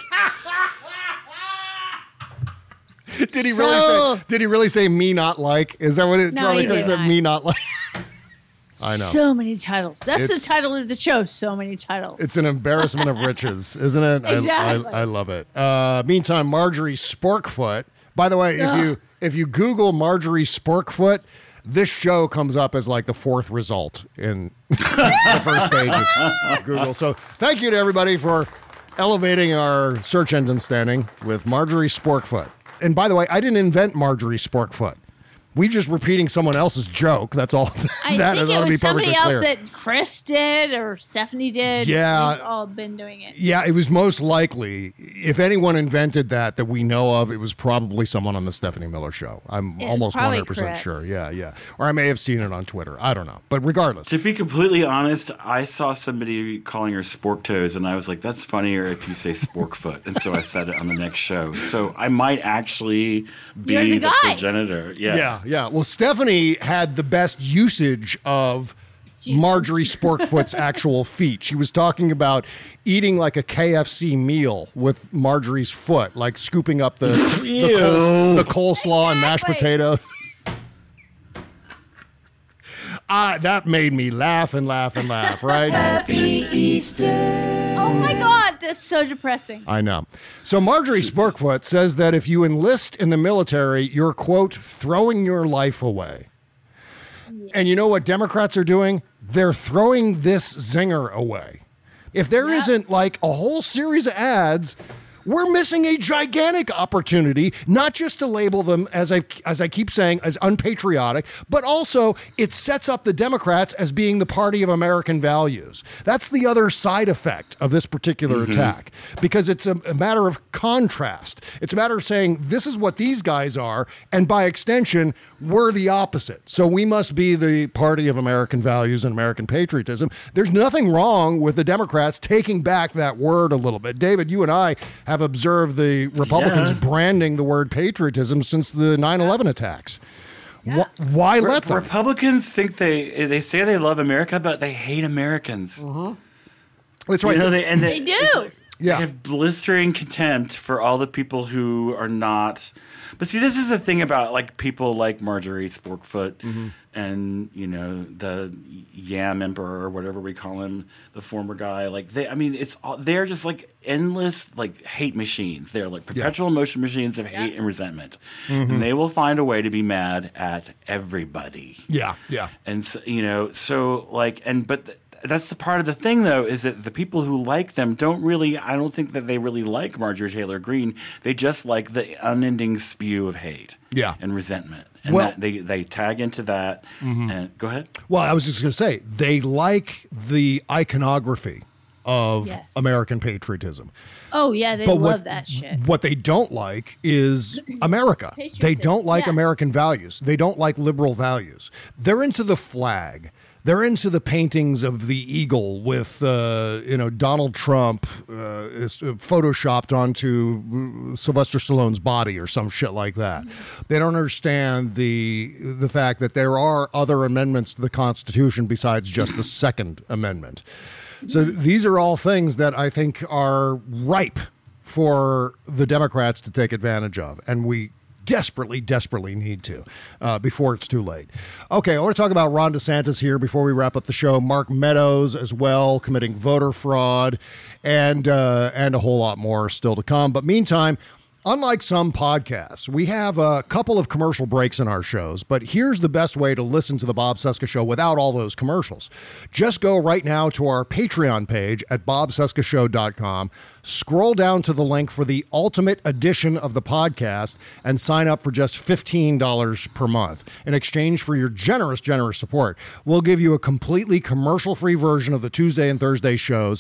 Did he really say me not like? Is that what Charlie Kirk said? Me not like. I know. So many titles. That's the title of the show. So many titles. It's an embarrassment of riches, isn't it? Exactly. I love it. Meantime, Marjorie Sporkfoot. By the way, if you Google Marjorie Sporkfoot, this show comes up as like the fourth result in the first page of Google. So thank you to everybody for elevating our search engine standing with Marjorie Sporkfoot. And by the way, I didn't invent Marjorie Sporkfoot. We just repeating someone else's joke. That's all. I think it was somebody else that Chris did or Stephanie did. Yeah. We've all been doing it. Yeah, it was most likely, if anyone invented that we know of, it was probably someone on the Stephanie Miller Show. I'm almost 100% Chris. sure. Yeah. Or I may have seen it on Twitter. I don't know. But regardless. To be completely honest, I saw somebody calling her spork toes, and I was like, that's funnier if you say sporkfoot. And so I said it on the next show. So I might actually be the progenitor. Yeah. Well, Stephanie had the best usage of Marjorie Sporkfoot's actual feet. She was talking about eating like a KFC meal with Marjorie's foot, like scooping up the coleslaw and mashed potatoes. That made me laugh and laugh and laugh, right? Happy Easter. Oh my God, that's so depressing. I know. So Marjorie Sporkfoot says that if you enlist in the military, you're, quote, throwing your life away. Yeah. And you know what Democrats are doing? They're throwing this zinger away. If there isn't like a whole series of ads, we're missing a gigantic opportunity, not just to label them, as I keep saying, as unpatriotic, but also it sets up the Democrats as being the party of American values. That's the other side effect of this particular attack, because it's a matter of contrast. It's a matter of saying this is what these guys are, and by extension, we're the opposite. So we must be the party of American values and American patriotism. There's nothing wrong with the Democrats taking back that word a little bit. David, you and I have observed the Republicans branding the word patriotism since the 9/11 attacks. Yeah. Why let them? Republicans think they say they love America, but they hate Americans. That's right. They do. They have blistering contempt for all the people who are not. But see, this is the thing about like people like Marjorie Sporkfoot and the Yam Emperor or whatever we call him, the former guy. Like they're just like endless like hate machines. They're like perpetual emotion machines of hate and resentment, and they will find a way to be mad at everybody. Yeah. And so but. That's the part of the thing, though, is that the people who like them I don't think that they really like Marjorie Taylor Greene. They just like the unending spew of hate and resentment. And they tag into that. And go ahead. Well, I was just going to say, they like the iconography of American patriotism. Oh, yeah, they love that shit. What they don't like is America. They don't like American values. They don't like liberal values. They're into the flag. They're into the paintings of the eagle with, Donald Trump photoshopped onto Sylvester Stallone's body or some shit like that. They don't understand the fact that there are other amendments to the Constitution besides just the Second Amendment. So these are all things that I think are ripe for the Democrats to take advantage of, and we desperately need to before it's too late. Okay, I want to talk about Ron DeSantis here before we wrap up the show. Mark Meadows as well, committing voter fraud, and a whole lot more still to come. But meantime, unlike some podcasts, we have a couple of commercial breaks in our shows, but here's the best way to listen to the Bob Cesca Show without all those commercials. Just go right now to our Patreon page at bobcescashow.com, scroll down to the link for the ultimate edition of the podcast, and sign up for just $15 per month. In exchange for your generous support, we'll give you a completely commercial-free version of the Tuesday and Thursday shows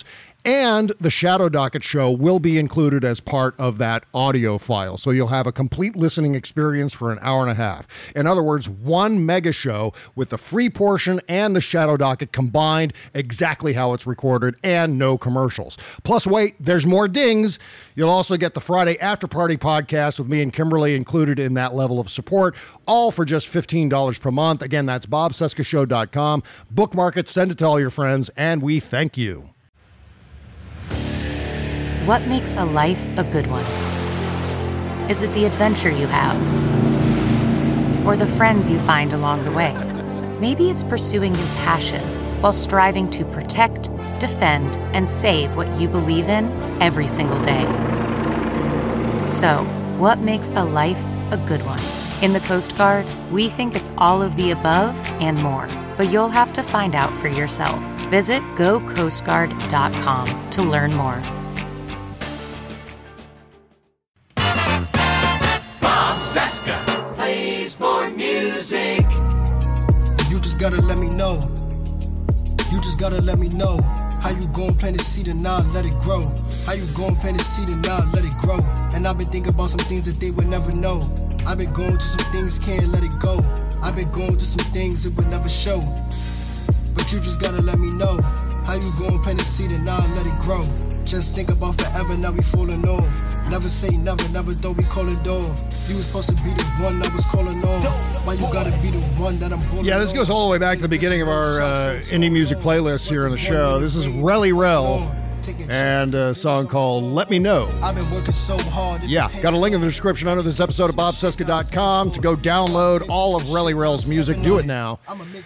And the Shadow Docket show will be included as part of that audio file. So you'll have a complete listening experience for an hour and a half. In other words, one mega show with the free portion and the Shadow Docket combined, exactly how it's recorded, and no commercials. Plus, wait, there's more dings. You'll also get the Friday After Party podcast with me and Kimberly included in that level of support, all for just $15 per month. Again, that's bobcescashow.com. Bookmark it, send it to all your friends, and we thank you. What makes a life a good one? Is it the adventure you have? Or the friends you find along the way? Maybe it's pursuing your passion while striving to protect, defend, and save what you believe in every single day. So, what makes a life a good one? In the Coast Guard, we think it's all of the above and more, but you'll have to find out for yourself. Visit gocoastguard.com to learn more. Bob Cesca plays more music. You just gotta let me know. You just gotta let me know. How you gon' plant the seed and now let it grow? How you gon' plant the seed and now let it grow? And I've been thinking about some things that they would never know. I've been going through some things, can't let it go. I've been going through some things it would never show. But you just gotta let me know. How you gon' plant the seed and now let it grow? Just think about forever, now we falling off. Never say never, never though we call it off. You was supposed to be the one I was calling off. Why you gotta be the one that I'm bullying? Yeah, this goes all the way back to the beginning of our indie music playlist here on the show. This is Relly Rel and a song called Let Me Know. I've been working so hard. Yeah, got a link in the description under this episode of bobcesca.com to go download all of Relly Rel's music. Do it now.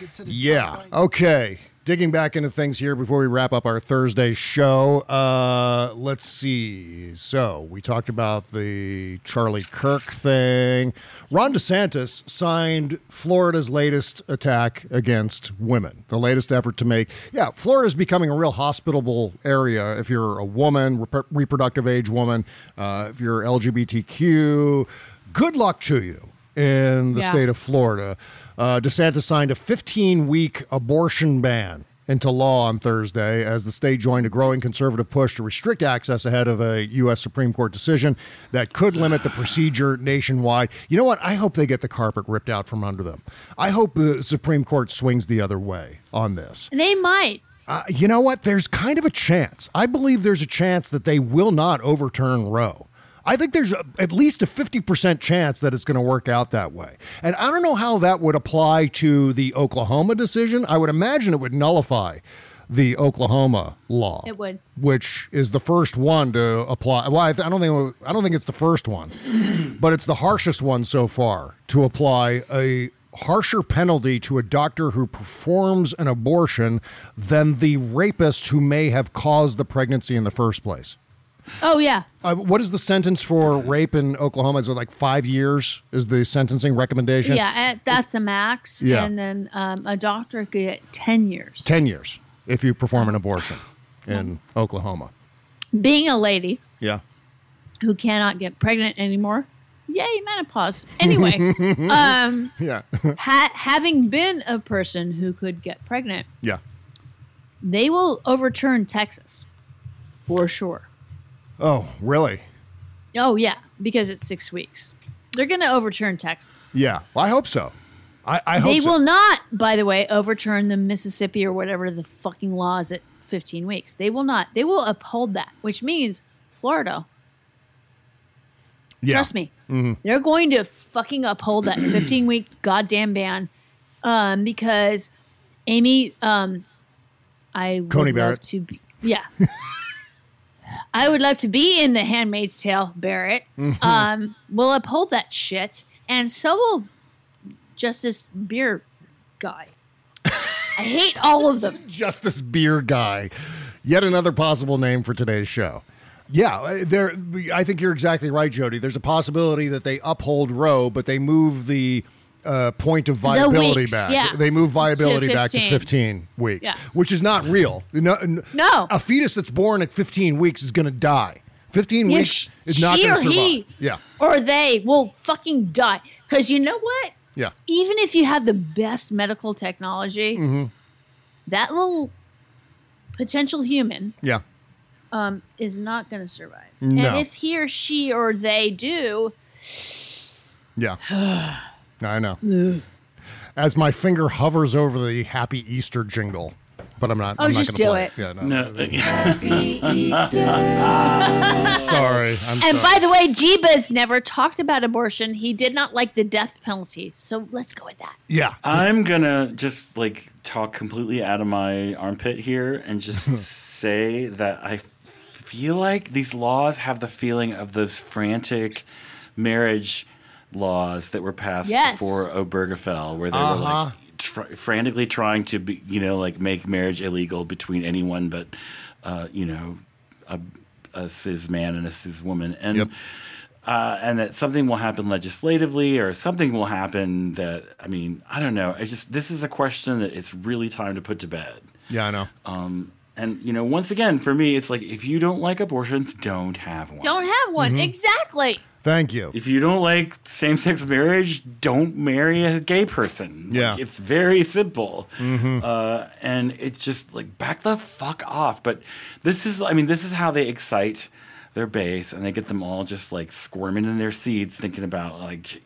Yeah, okay. Digging back into things here before we wrap up our Thursday show. Let's see. So we talked about the Charlie Kirk thing. Ron DeSantis signed Florida's latest attack against women. The latest effort to make, Florida is becoming a real hospitable area if you're a woman, reproductive age woman, if you're LGBTQ. Good luck to you in the state of Florida. DeSantis signed a 15-week abortion ban into law on Thursday as the state joined a growing conservative push to restrict access ahead of a U.S. Supreme Court decision that could limit the procedure nationwide. You know what? I hope they get the carpet ripped out from under them. I hope the Supreme Court swings the other way on this. They might. You know what? There's kind of a chance. I believe there's a chance that they will not overturn Roe. I think there's at least a 50% chance that it's going to work out that way. And I don't know how that would apply to the Oklahoma decision. I would imagine it would nullify the Oklahoma law. It would. Which is the first one to apply. Well, I don't think it's the first one, but it's the harshest one so far to apply a harsher penalty to a doctor who performs an abortion than the rapist who may have caused the pregnancy in the first place. Oh, yeah. What is the sentence for rape in Oklahoma? Is it like 5 years is the sentencing recommendation? Yeah, that's a max. Yeah. And then a doctor could get 10 years. 10 years if you perform an abortion in Oklahoma. Being a lady who cannot get pregnant anymore, yay, menopause. Anyway, having been a person who could get pregnant, they will overturn Texas for sure. Oh, really? Oh, yeah, because it's 6 weeks. They're going to overturn Texas. Yeah, well, I hope so. I hope they so. will not, by the way, overturn the Mississippi or whatever the fucking law is at 15 weeks. They will not. They will uphold that, which means Florida. Yeah. Trust me. Mm-hmm. They're going to fucking uphold that 15-week goddamn ban because Amy, I would Coney love Barrett. to be, I would love to be in The Handmaid's Tale, Barrett. Will uphold that shit, and so will Justice Beer Guy. I hate all of them. Justice Beer Guy. Yet another possible name for today's show. Yeah, I think you're exactly right, Jody. There's a possibility that they uphold Roe, but they move the point of viability back. Yeah. They move viability back to 15 weeks, which is not real. No. A fetus that's born at 15 weeks is going to die. 15 weeks is not going to survive. He or they will fucking die. Because you know what? Yeah. Even if you have the best medical technology, that little potential human is not going to survive. No. And if he or she or they do, yeah, I know. As my finger hovers over the Happy Easter jingle, but I'm not. Oh, I'm just not do play it. Yeah, No. Sorry. And by the way, Jeebus never talked about abortion. He did not like the death penalty. So let's go with that. Yeah. I'm going to just like talk completely out of my armpit here and just say that I feel like these laws have the feeling of those frantic marriage laws that were passed before Obergefell, where they were like frantically trying to be, like make marriage illegal between anyone but, a cis man and a cis woman. And, and that something will happen legislatively or something will happen that, I don't know. This is a question that it's really time to put to bed. Yeah, I know. And, once again, for me, it's like, if you don't like abortions, don't have one. Don't have one. Mm-hmm. Exactly. Thank you. If you don't like same-sex marriage, don't marry a gay person. Yeah. It's very simple. Mm-hmm. And it's just like, back the fuck off. But this is how they excite their base, and they get them all just like squirming in their seats thinking about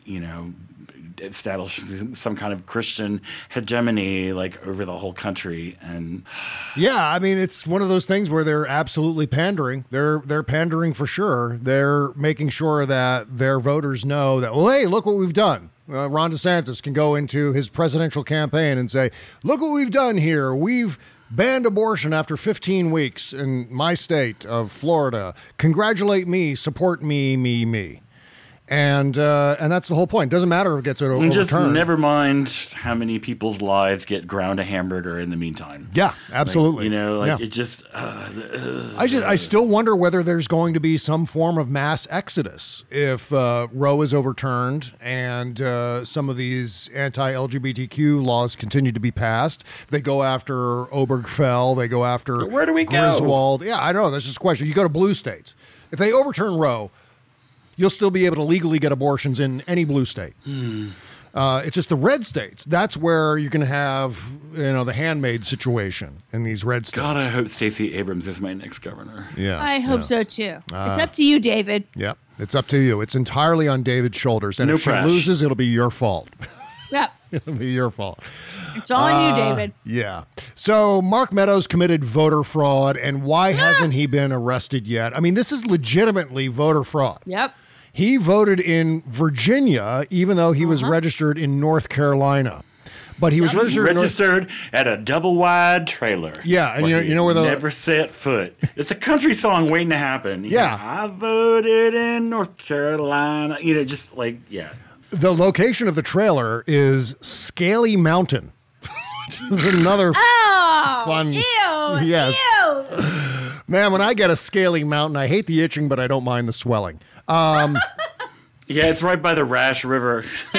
establishing some kind of Christian hegemony over the whole country. And yeah, it's one of those things where they're absolutely pandering. They're pandering for sure. They're making sure that their voters know that, well, hey, look what we've done. Ron DeSantis can go into his presidential campaign and say, look what we've done here. We've banned abortion after 15 weeks in my state of Florida. Congratulate me, support me. And that's the whole point. Doesn't matter if it gets overturned. Just never mind how many people's lives get ground a hamburger in the meantime. Yeah, absolutely. It just. I still wonder whether there's going to be some form of mass exodus if Roe is overturned and some of these anti-LGBTQ laws continue to be passed. They go after Obergefell. They go after but where do we Griswold. go? Yeah, I know. That's just a question. You go to blue states. If they overturn Roe, you'll still be able to legally get abortions in any blue state. It's just the red states. That's where you can have, the handmaid situation in these red states. God, I hope Stacey Abrams is my next governor. Yeah, I hope so too. It's up to you, David. Yeah, it's up to you. It's entirely on David's shoulders. And No if she pressure. loses, it'll be your fault. Yeah. It'll be your fault. It's on you, David. Yeah. So Mark Meadows committed voter fraud, and why hasn't he been arrested yet? This is legitimately voter fraud. Yep. He voted in Virginia, even though he was registered in North Carolina. But he was registered at a double-wide trailer. Yeah, and you know where the never set foot. It's a country song waiting to happen. Yeah. I voted in North Carolina. The location of the trailer is Scaly Mountain, which is another fun. Ew. Yes. Ew. Man, when I get a scaly mountain, I hate the itching, but I don't mind the swelling. Yeah, it's right by the Rash River.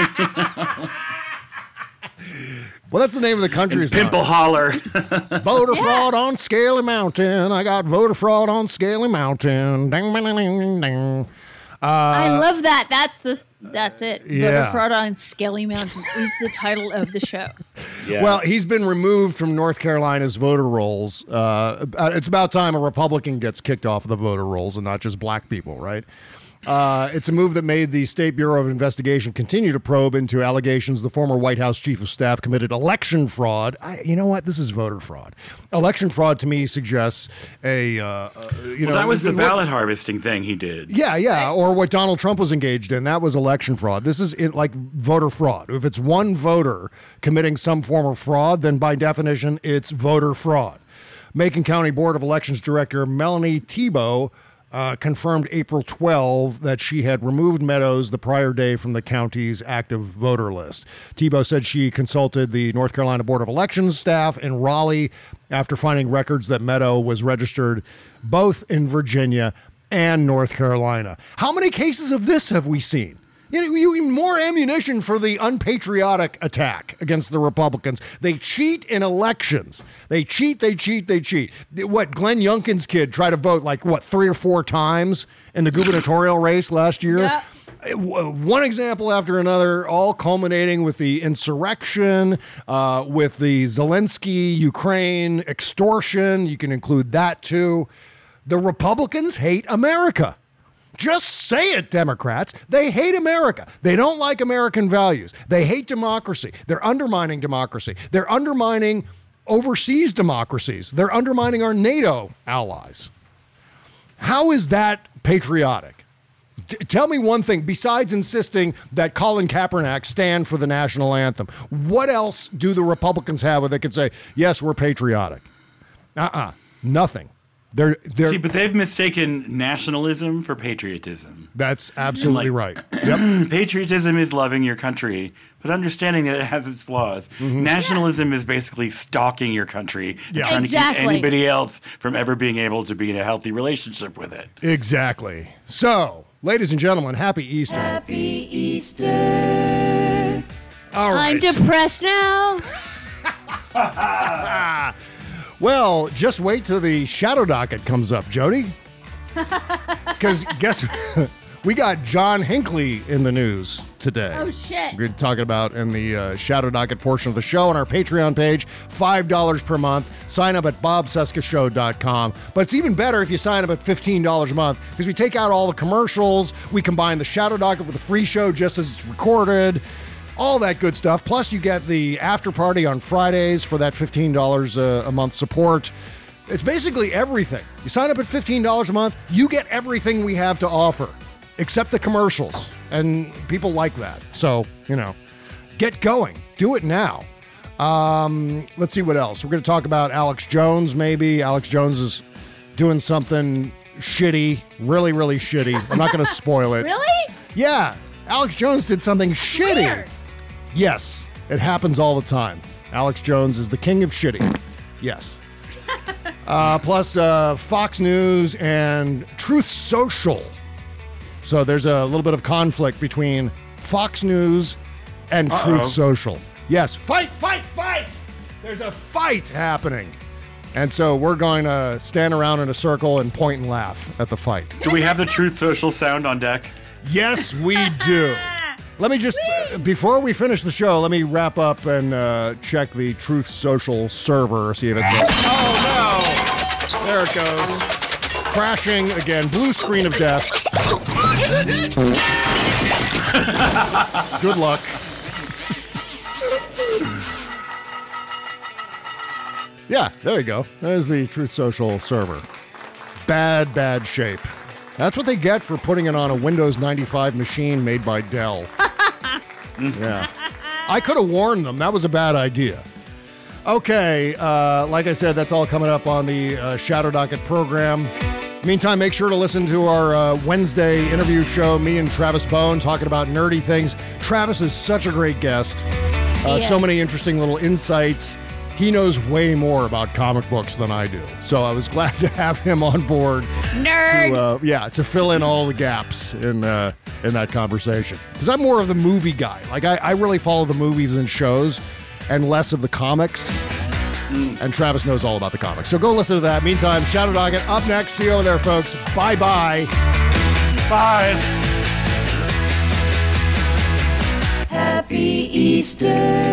Well, that's the name of the country song. Pimple Holler. Voter fraud on Scaly Mountain. I got voter fraud on Scaly Mountain. Ding, ding, ding, ding, ding. I love that. That's it. Yeah. Voter fraud on Scaly Mountain is the title of the show. Yeah. Well, he's been removed from North Carolina's voter rolls. It's about time a Republican gets kicked off of the voter rolls and not just black people, right? It's a move that made the State Bureau of Investigation continue to probe into allegations the former White House chief of staff committed election fraud. You know what? This is voter fraud. Election fraud to me suggests that was the ballot harvesting thing he did. Yeah, or what Donald Trump was engaged in. That was election fraud. This is like voter fraud. If it's one voter committing some form of fraud, then by definition, it's voter fraud. Macon County Board of Elections Director Melanie Tebow confirmed April 12 that she had removed Meadows the prior day from the county's active voter list. Tebow said she consulted the North Carolina Board of Elections staff in Raleigh after finding records that Meadow was registered both in Virginia and North Carolina. How many cases of this have we seen? More ammunition for the unpatriotic attack against the Republicans. They cheat in elections. They cheat. What, Glenn Youngkin's kid tried to vote 3 or 4 times in the gubernatorial race last year? Yeah. One example after another, all culminating with the insurrection, with the Zelensky Ukraine extortion. You can include that too. The Republicans hate America. Just say it, Democrats. They hate America. They don't like American values. They hate democracy. They're undermining democracy. They're undermining overseas democracies. They're undermining our NATO allies. How is that patriotic? Tell me one thing besides insisting that Colin Kaepernick stand for the national anthem. What else do the Republicans have where they could say, yes, we're patriotic? Nothing. See, but they've mistaken nationalism for patriotism. That's absolutely right. Yep. Patriotism is loving your country, but understanding that it has its flaws. Mm-hmm. Nationalism is basically stalking your country and trying to keep anybody else from ever being able to be in a healthy relationship with it. Exactly. So, ladies and gentlemen, happy Easter. Happy Easter. All right. I'm depressed now. Well, just wait till the shadow docket comes up, Jody. Because guess we got John Hinckley in the news today. Oh, shit. We're talking about in the shadow docket portion of the show on our Patreon page, $5 per month. Sign up at bobcescashow.com. But it's even better if you sign up at $15 a month because we take out all the commercials. We combine the shadow docket with the free show just as it's recorded. All that good stuff. Plus, you get the after party on Fridays for that $15 a month support. It's basically everything. You sign up at $15 a month, you get everything we have to offer, except the commercials. And people like that. So, get going. Do it now. Let's see what else. We're going to talk about Alex Jones, maybe. Alex Jones is doing something shitty, really, really shitty. I'm not going to spoil it. Really? Yeah. Alex Jones did something shitty. Weird. Yes, it happens all the time. Alex Jones is the king of shitty. Yes. Plus Fox News and Truth Social. So there's a little bit of conflict between Fox News and Truth Social. Yes, fight! There's a fight happening. And so we're going to stand around in a circle and point and laugh at the fight. Do we have the Truth Social sound on deck? Yes, we do. Let me just, before we finish the show, let me wrap up and check the Truth Social server, see if it's up. Oh, no. There it goes. Crashing again. Blue screen of death. Good luck. Yeah, there you go. There's the Truth Social server. Bad shape. That's what they get for putting it on a Windows 95 machine made by Dell. Yeah. I could have warned them. That was a bad idea. Okay, like I said, that's all coming up on the Shadow Docket program. Meantime, make sure to listen to our Wednesday interview show, me and Travis Bone talking about nerdy things. Travis is such a great guest. So many interesting little insights. He knows way more about comic books than I do. So I was glad to have him on board. Nerd! To fill in all the gaps in that conversation. Because I'm more of the movie guy. Like, I really follow the movies and shows and less of the comics. And Travis knows all about the comics. So go listen to that. Meantime, Shadow Docket up next. See you over there, folks. Bye-bye. Bye. Happy Easter.